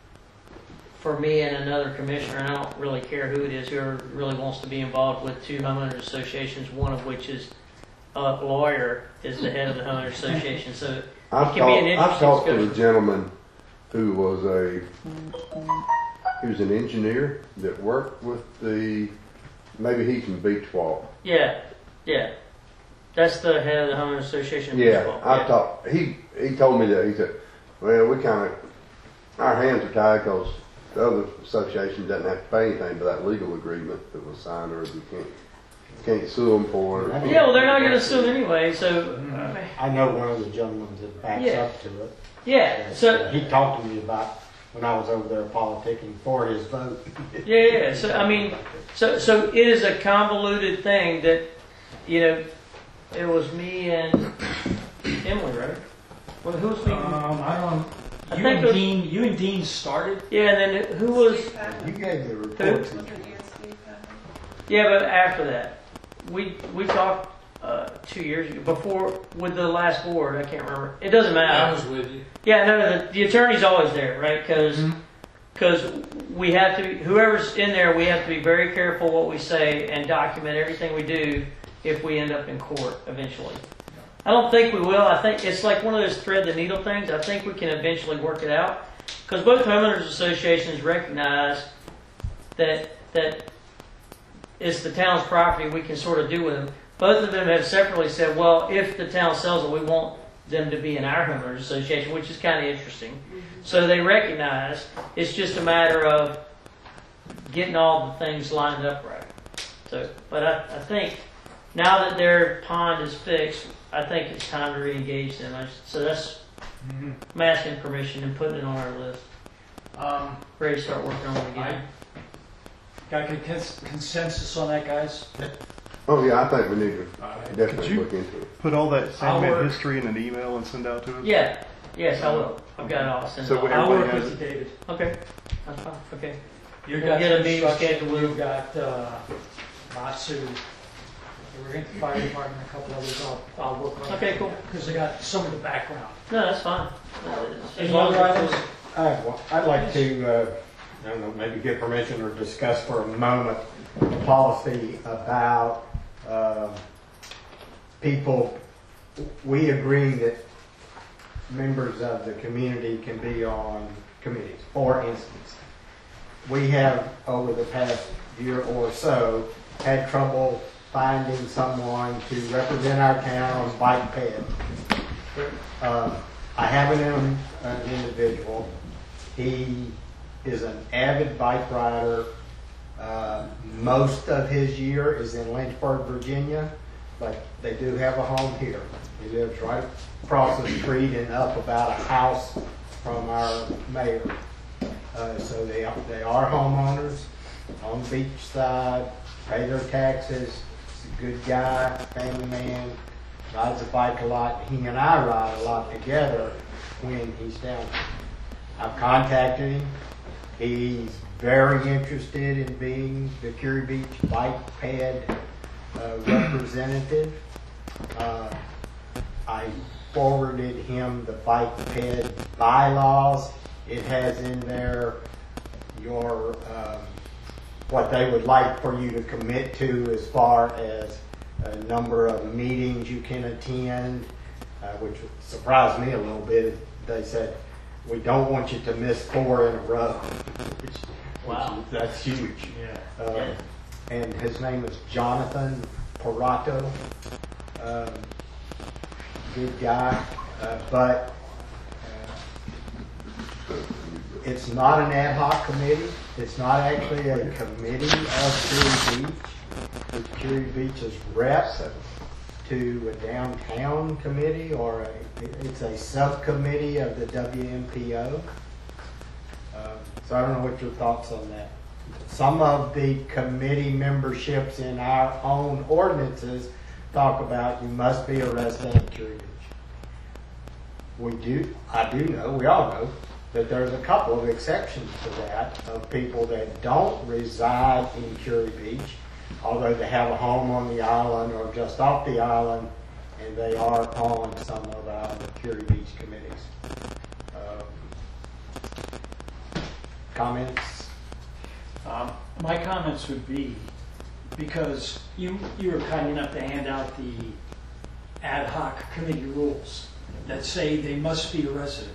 for me and another commissioner, and I don't really care who it is, whoever really wants to be involved with 2 homeowners associations, one of which is a lawyer, is the head of the homeowners association. So it I've can be an talked to interesting a gentleman who was he was an engineer that worked with maybe he's from Beach Walk. Yeah. That's the head of the homeowners association of Yeah, Beach Walk. I talked. He told me that. He said, "Well, we kind of our hands are tied because the other association doesn't have to pay anything but that legal agreement that was signed, or you can't sue them for it." Yeah, well, they're not going to sue anyway, so... I know one of the gentlemen that backs Yeah. up to it. yeah, so... He talked to me about when I was over there politicking for his vote. Yeah. So, I mean, so it is a convoluted thing that, you know, it was me and Emily, right? Well, who was me? I don't. I You think and it- Dean. You and Dean started. Yeah, and then who was... Steve Patton. You gave the report to me. Wasn't you and Steve Patton? Yeah, but after that, we talked 2 years ago, before, with the last board, I can't remember. It doesn't I matter. was with you. Yeah, no, the attorney's always there, right? Because we have to, whoever's in there, we have to be very careful what we say and document everything we do if we end up in court eventually. I don't think we will. I think it's like one of those thread the needle things. I think we can eventually work it out. Because both homeowners associations recognize that it's the town's property, we can sort of do with them. Both of them have separately said, well, if the town sells it, we want them to be in our homeowners association, which is kind of interesting. So they recognize it's just a matter of getting all the things lined up right. So, but I think now that their pond is fixed, I think it's time to re-engage them. So that's I'm asking permission and putting it on our list. Ready to start working on it again. Got good consensus on that, guys? Oh yeah, I think we need to Could definitely you look into it. put all that I'll Sandman work. history in an email and send out to us? Yeah. Yes, I will. I've got it all sent So off. I'll work Everybody has with you, David. Okay. That's fine. Okay. You We'll got get a some meeting instruction, scheduled. We've got Matsu. We're going to the fire department, a couple others. I'll work on. Okay, cool. Because they got some of the background. No, that's fine. As Any long other as it's- items? I'd like to, I don't know, maybe get permission or discuss for a moment a policy about people. We agree that members of the community can be on committees. For instance, we have over the past year or so had trouble finding someone to represent our town on bike ped. I have an individual. He is an avid bike rider. Most of his year is in Lynchburg, Virginia, but they do have a home here. He lives right across the street and up about a house from our mayor. So they are homeowners on the beach side, pay their taxes. He's a good guy, family man, rides a bike a lot. He and I ride a lot together when he's down here. I've contacted him. He's very interested in being the Curie Beach Bike Ped representative. I forwarded him the Bike Ped bylaws. It has in there your what they would like for you to commit to as far as a number of meetings you can attend, which surprised me a little bit. They said we don't want you to miss 4 in a row. Wow. That's huge. Yeah. And his name is Jonathan Parato. Good guy, but it's not an ad hoc committee. It's not actually a committee of Curie Beach. It's Curie Beach's rep to a downtown committee, or it's a subcommittee of the WMPO. So I don't know what your thoughts on that. Some of the committee memberships in our own ordinances talk about you must be a resident of Curie Beach. I do know, we all know, that there's a couple of exceptions to that of people that don't reside in Curie Beach, although they have a home on the island or just off the island, and they are on some of our Curie Beach committees. Comments? My comments would be, because you were kind enough to hand out the ad hoc committee rules that say they must be a resident.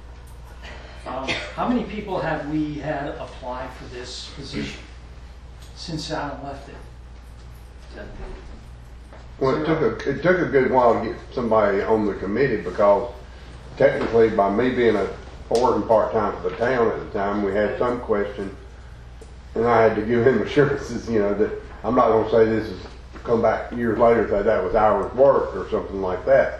How many people have we had apply for this position since Alan left it? Well, it took a good while to get somebody on the committee, because technically, by me being a working part-time for the town at the time, we had some question, and I had to give him assurances, that I'm not going to say this is come back years later and say that was hours worked or something like that.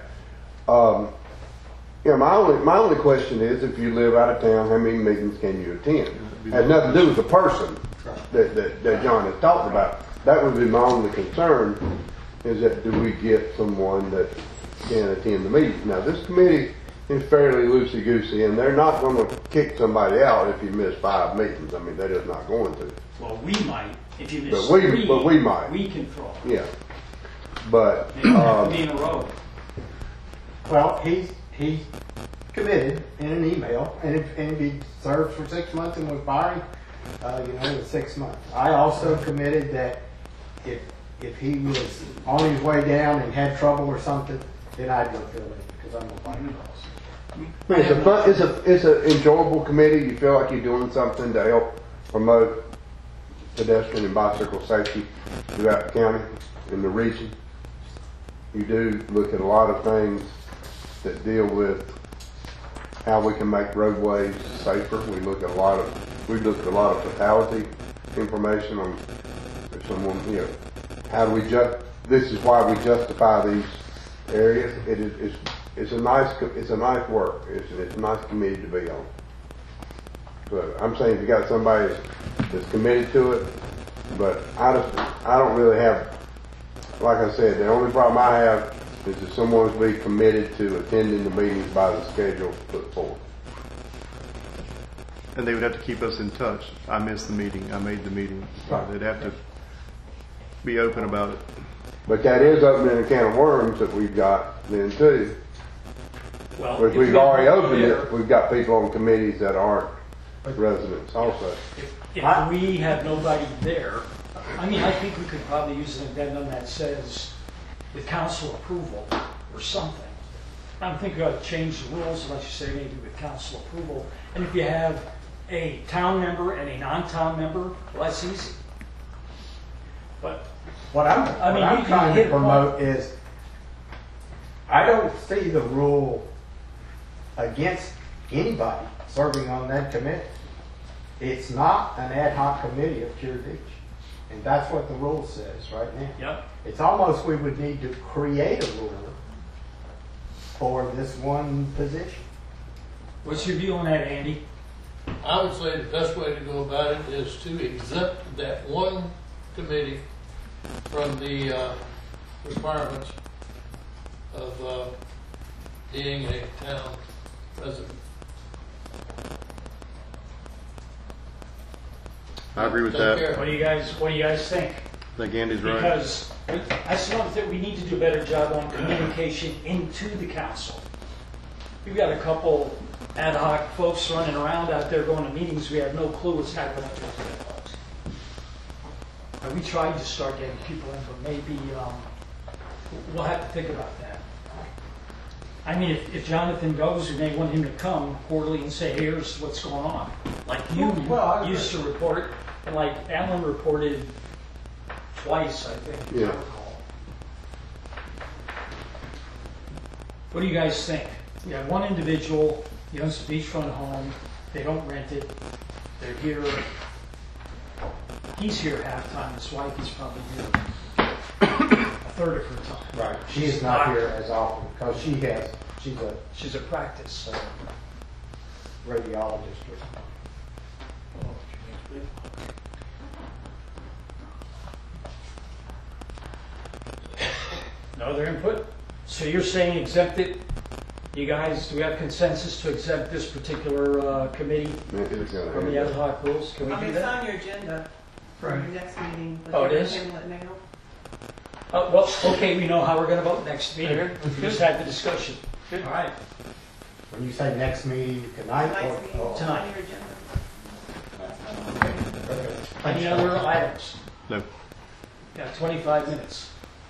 My only question is, if you live out of town, how many meetings can you attend? It has nothing to do with the person that John has talked about. That would be my only concern, is that do we get someone that can attend the meetings? Now, this committee is fairly loosey-goosey, and they're not going to kick somebody out if you miss 5 meetings. I mean, they're just not going to. Well, we might. If you miss But 3, we might. we can throw them. Yeah. But, They don't have to be in a row. Well, he's committed in an email, and if he served for 6 months and was fired, it was 6 months. I also committed that if he was on his way down and had trouble or something, then I'd go fill in, because I'm going to fight calls. It's an enjoyable committee. You feel like you're doing something to help promote pedestrian and bicycle safety throughout the county and the region. You do look at a lot of things that deal with how we can make roadways safer. We look at a lot of fatality information on if someone, how do we this is why we justify these areas. It's a nice work. It's a nice committee to be on. So I'm saying if you got somebody that's committed to it, but I don't really have, like I said, the only problem I have is that someone's be committed to attending the meetings by the schedule put forth. And they would have to keep us in touch. I missed the meeting. I made the meeting. Right. They'd have to be open about it. But that is opening a can of worms that we've got then too. Well, Which if we've we already don't opened care- it. We've got people on committees that aren't residents also. If we have nobody there, I think we could probably use an addendum that says with council approval or something. I don't think we ought to change the rules unless you say maybe with council approval. And if you have a town member and a non-town member, well, that's easy. But What I'm you can trying hit to a point. promote is, I don't see the rule against anybody serving on that committee. It's not an ad hoc committee of Curie Beach. And that's what the rule says right now. Yep. It's almost we would need to create a rule for this one position. What's your view on that, Andy? I would say the best way to go about it is to exempt that one committee from the requirements of being a town resident. I agree with Take that. care. What do you guys think? I think Andy's right. Because I still think we need to do a better job on communication into the council. We've got a couple ad hoc folks running around out there going to meetings. We have no clue what's happening with them folks. And we tried to start getting people in, but maybe we'll have to think about that. I mean, if Jonathan goes, we may want him to come quarterly and say, here's what's going on. Like you Well, I agree. used to report, and like Alan reported twice, I think. if I Yeah. recall. What do you guys think? We have one individual, he owns a beachfront home, they don't rent it, they're here, he's here half-time, his wife is probably here a third of her time. Right, she is not here as often, because she's a practice. a radiologist or something. No other input? So you're saying exempt it? You guys, do we have consensus to exempt this particular committee Man, it's gotta from the have ad hoc rules? Can we I mean, do it's that? on your agenda for your next meeting. but Oh, it you is? can handle it now. Well, okay, we know how we're going to vote next meeting. We just had the discussion. All right. When you say next meeting, tonight Tonight's meeting, or? it's Tonight. on your agenda. Okay. Any other items? No. Got 25 minutes.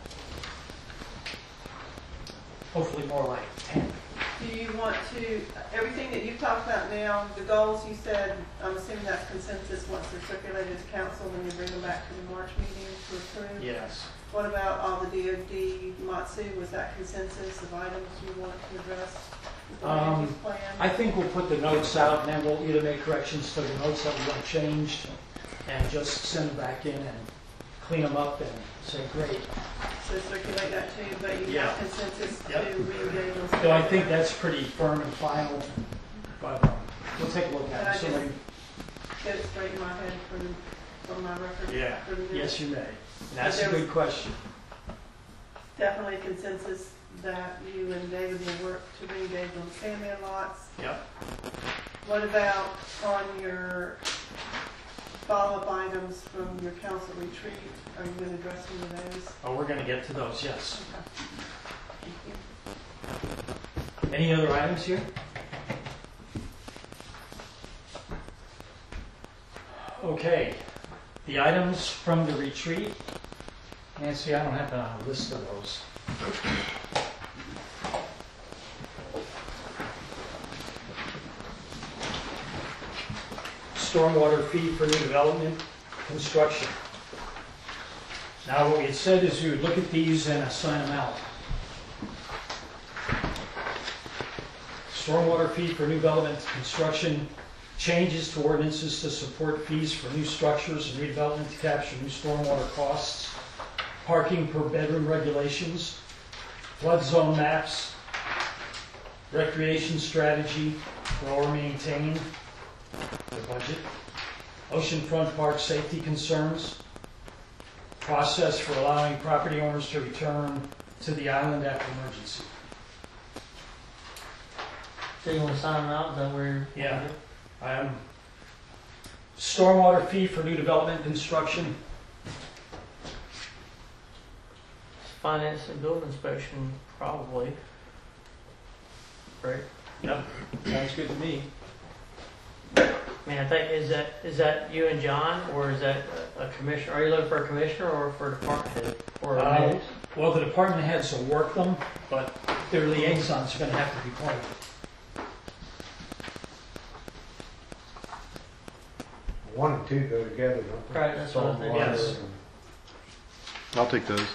Hopefully more like 10. Do you want to, everything that you've talked about now, the goals you said, I'm assuming that's consensus once they're circulated to council when you bring them back to the March meeting to approve? Yes. What about all the DOD, MOTSU, was that consensus of items you wanted to address with the land use plan? I think we'll put the notes out and then we'll either make corrections to the notes that we want changed and just send them back in and clean them up and say, great. So circulate that too, but you Yeah. have consensus to Yep. re-engage on. So I think that's pretty firm and final, but we'll take a look Can I at it. just Somebody- get it straight in my head from my record? Yeah, for the minutes? yes, you may. And that's a there was- good question. Definitely consensus that you and David will work to re-engage on Sandman lots. Yep. What about on your follow-up items from your council retreat? Are you going to address any of those? Oh, we're going to get to those, yes. Thank you. Any other items here? Okay, the items from the retreat. Nancy, I don't have a list of those. Stormwater fee for new development, construction. Now, what we had said is we would look at these and assign them out. Stormwater fee for new development, construction, changes to ordinances to support fees for new structures and redevelopment to capture new stormwater costs, parking per bedroom regulations, flood zone maps, recreation strategy, grow or maintain, the budget, oceanfront park safety concerns, process for allowing property owners to return to the island after emergency. So you want to sign them out? Is that where? Yeah. Stormwater fee for new development construction. Finance and building inspection, probably. Right? Yep. Sounds good to me. I mean, I think, is that you and John, or is that a commissioner? Are you looking for a commissioner or for a department head? Or a mix? Well, the department heads will work them, but their liaisons are going to have to be appointed. One and two go together, don't they? Right, that's what I think. Yes. I'll take those.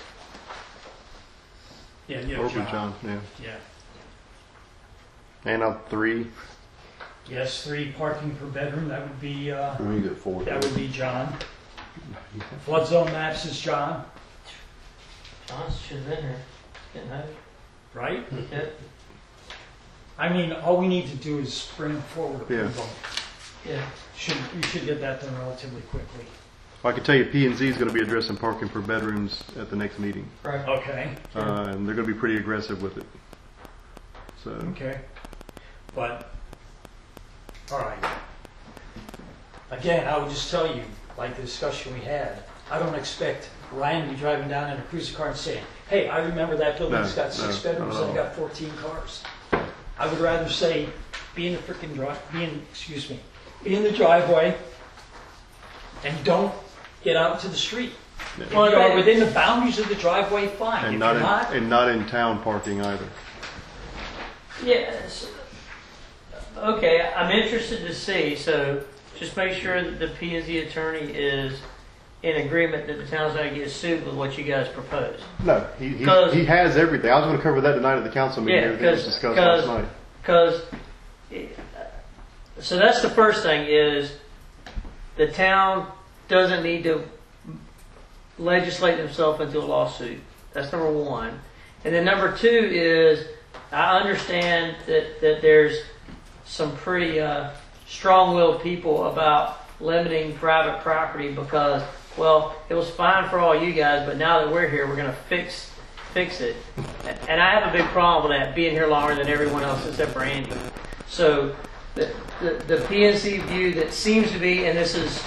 Yeah, yeah, Or with John, yeah. Yeah. And I'll 3. Yes, 3 parking per bedroom. That would be We get 4. John. Flood zone maps is John, John should have been here. Didn't have it. right? Yep. I mean, all we need to do is bring them forward. Yeah. approval. Yeah. We should get that done relatively quickly. Well, I can tell you P&Z is going to be addressing parking per bedrooms at the next meeting. Right. Okay. And they're going to be pretty aggressive with it. So, Okay. But, all right. Again, I would just tell you, like the discussion we had, I don't expect Ryan to be driving down in a cruiser car and saying, hey, I remember that building's got 6 bedrooms and I got 14 cars. I would rather say, be in the driveway and don't get out to the street. If you are within the boundaries of the driveway, fine. and If not you're not, in, and not in town parking either. Yes. Okay, I'm interested to see, so just make sure that the P&Z attorney is in agreement that the town's not going to get sued with what you guys propose. No, he has everything. I was going to cover that tonight at the council meeting. Yeah, Everything was discussed last night. Because, so that's the first thing is the town doesn't need to legislate themselves into a lawsuit. That's number one. And then number two is I understand that there's some pretty strong-willed people about limiting private property because, well, it was fine for all you guys, but now that we're here, we're going to fix it. And I have a big problem with that, being here longer than everyone else except for Andy. So the PNC view that seems to be, and this is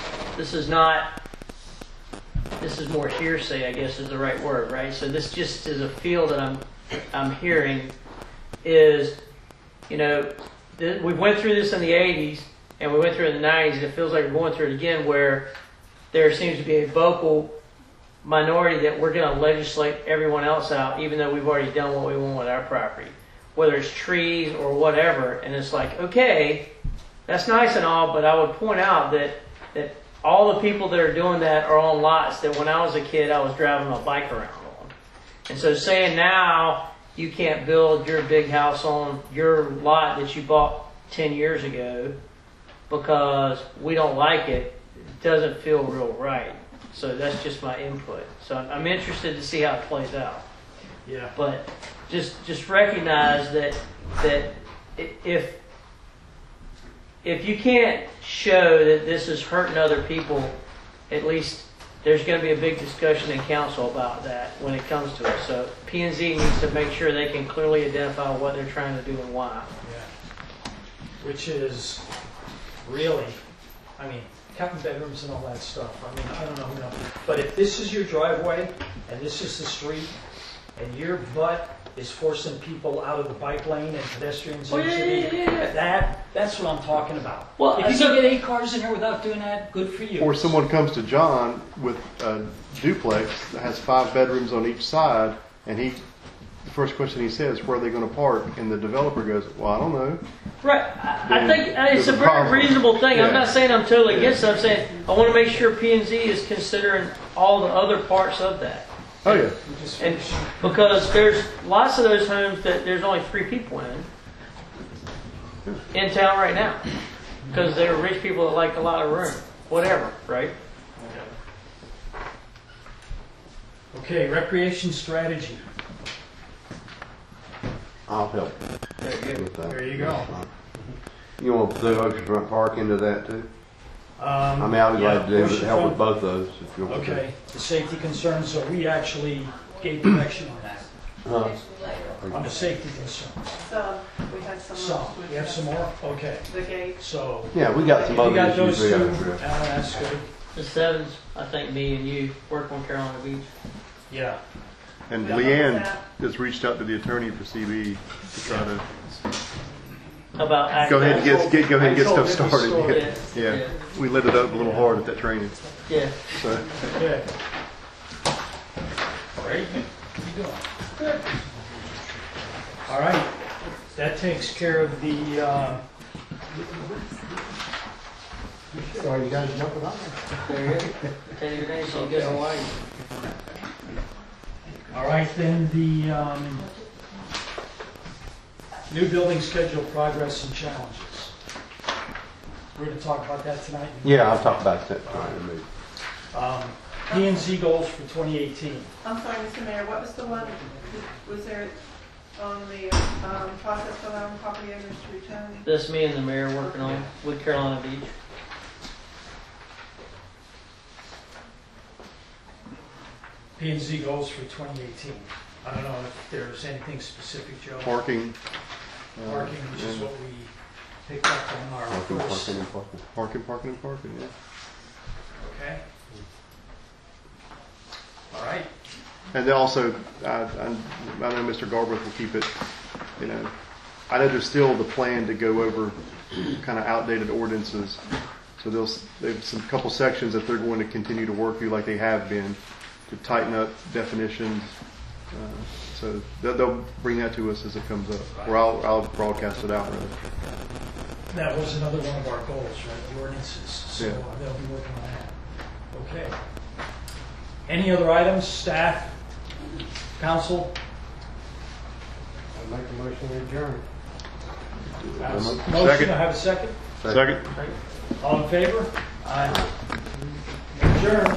more hearsay, I guess is the right word, right? So this just is a feel that I'm hearing is, you know, we went through this in the 80s and we went through it in the 90s, and it feels like we're going through it again where there seems to be a vocal minority that we're going to legislate everyone else out, even though we've already done what we want with our property, whether it's trees or whatever. And it's like, okay, that's nice and all, but I would point out that all the people that are doing that are on lots that when I was a kid, I was driving my bike around on. And so saying now you can't build your big house on your lot that you bought 10 years ago because we don't like it, doesn't feel real right. So that's just my input. So I'm interested to see how it plays out. Yeah. But just recognize that if you can't show that this is hurting other people, at least there's going to be a big discussion in council about that when it comes to it. So P&Z needs to make sure they can clearly identify what they're trying to do and why. Yeah. Which is really, I mean, counting bedrooms and all that stuff. I mean, I don't know who knows. But if this is your driveway and this is the street and your butt is forcing people out of the bike lane and pedestrians into that's what I'm talking about. Well, if you can get 8 cars in here without doing that, good for you. Or someone comes to John with a duplex that has 5 bedrooms on each side, and the first question he says, where are they going to park? And the developer goes, well, I don't know. Right. I think it's a very reasonable thing. Yeah. I'm not saying I'm totally against it. I'm saying I want to make sure P&Z is considering all the other parts of that. Oh, yeah. And because there's lots of those homes that there's only 3 people in town right now. Because they're rich people that like a lot of room. Whatever, right? Okay, recreation strategy. I'll help There you with that. There you go. You want to do oceanfront park into that too? I mean, I would yeah, like to help oceanfront. with both those. If you want to. Okay, the safety concerns, so we actually gave direction on that, on the safety concerns. So we have some. Some, we have some more? Okay, The gate. so. Yeah, we got some You other got those issues we two? got to address. That's good. The 7s, I think me and you work on Carolina Beach. Yeah. And Yeah. Leanne has reached out to the attorney for CB to try to About go ahead and get stuff started. Started. Yeah. We lit it up a little hard at that training. Yeah. So Okay. Great. How you doing? Good. All right. That takes care of the, So you guys jumping on there? There you go. Tell your name so you get Hawaii. all right, then the new building schedule progress and challenges. We're going to talk about that tonight. Yeah, I'll talk about that tonight. P&Z goals for 2018. I'm sorry, Mr. Mayor, what was the one, was there on the process for allowing property owners to return? That's me and the mayor working on with Carolina Beach. P&Z goals for 2018. I don't know if there's anything specific, Joe. parking, Parking, which is what we picked up on our first. parking, yeah. Okay. All right. And then also, I know Mr. Garbeth will keep it, you know, I know there's still the plan to go over kind of outdated ordinances. So there's some couple sections that they're going to continue to work through like they have been to tighten up definitions, So they'll bring that to us as it comes up, or I'll broadcast it out. Rather. That was another one of our goals, right? The ordinances. So Yeah. they'll be working on that. Okay. Any other items, staff, council? I'll make a motion to adjourn. Motion, Second. I have a second? Second. All in favor? Aye. Adjourn.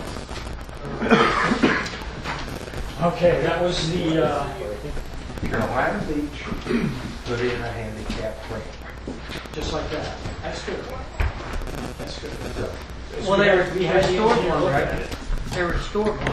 Okay, that was the, Carolina Beach put in a handicap ramp. just like that. That's good. That's good. Well, they were We had the restored engineer one, look right? at it. They restored one.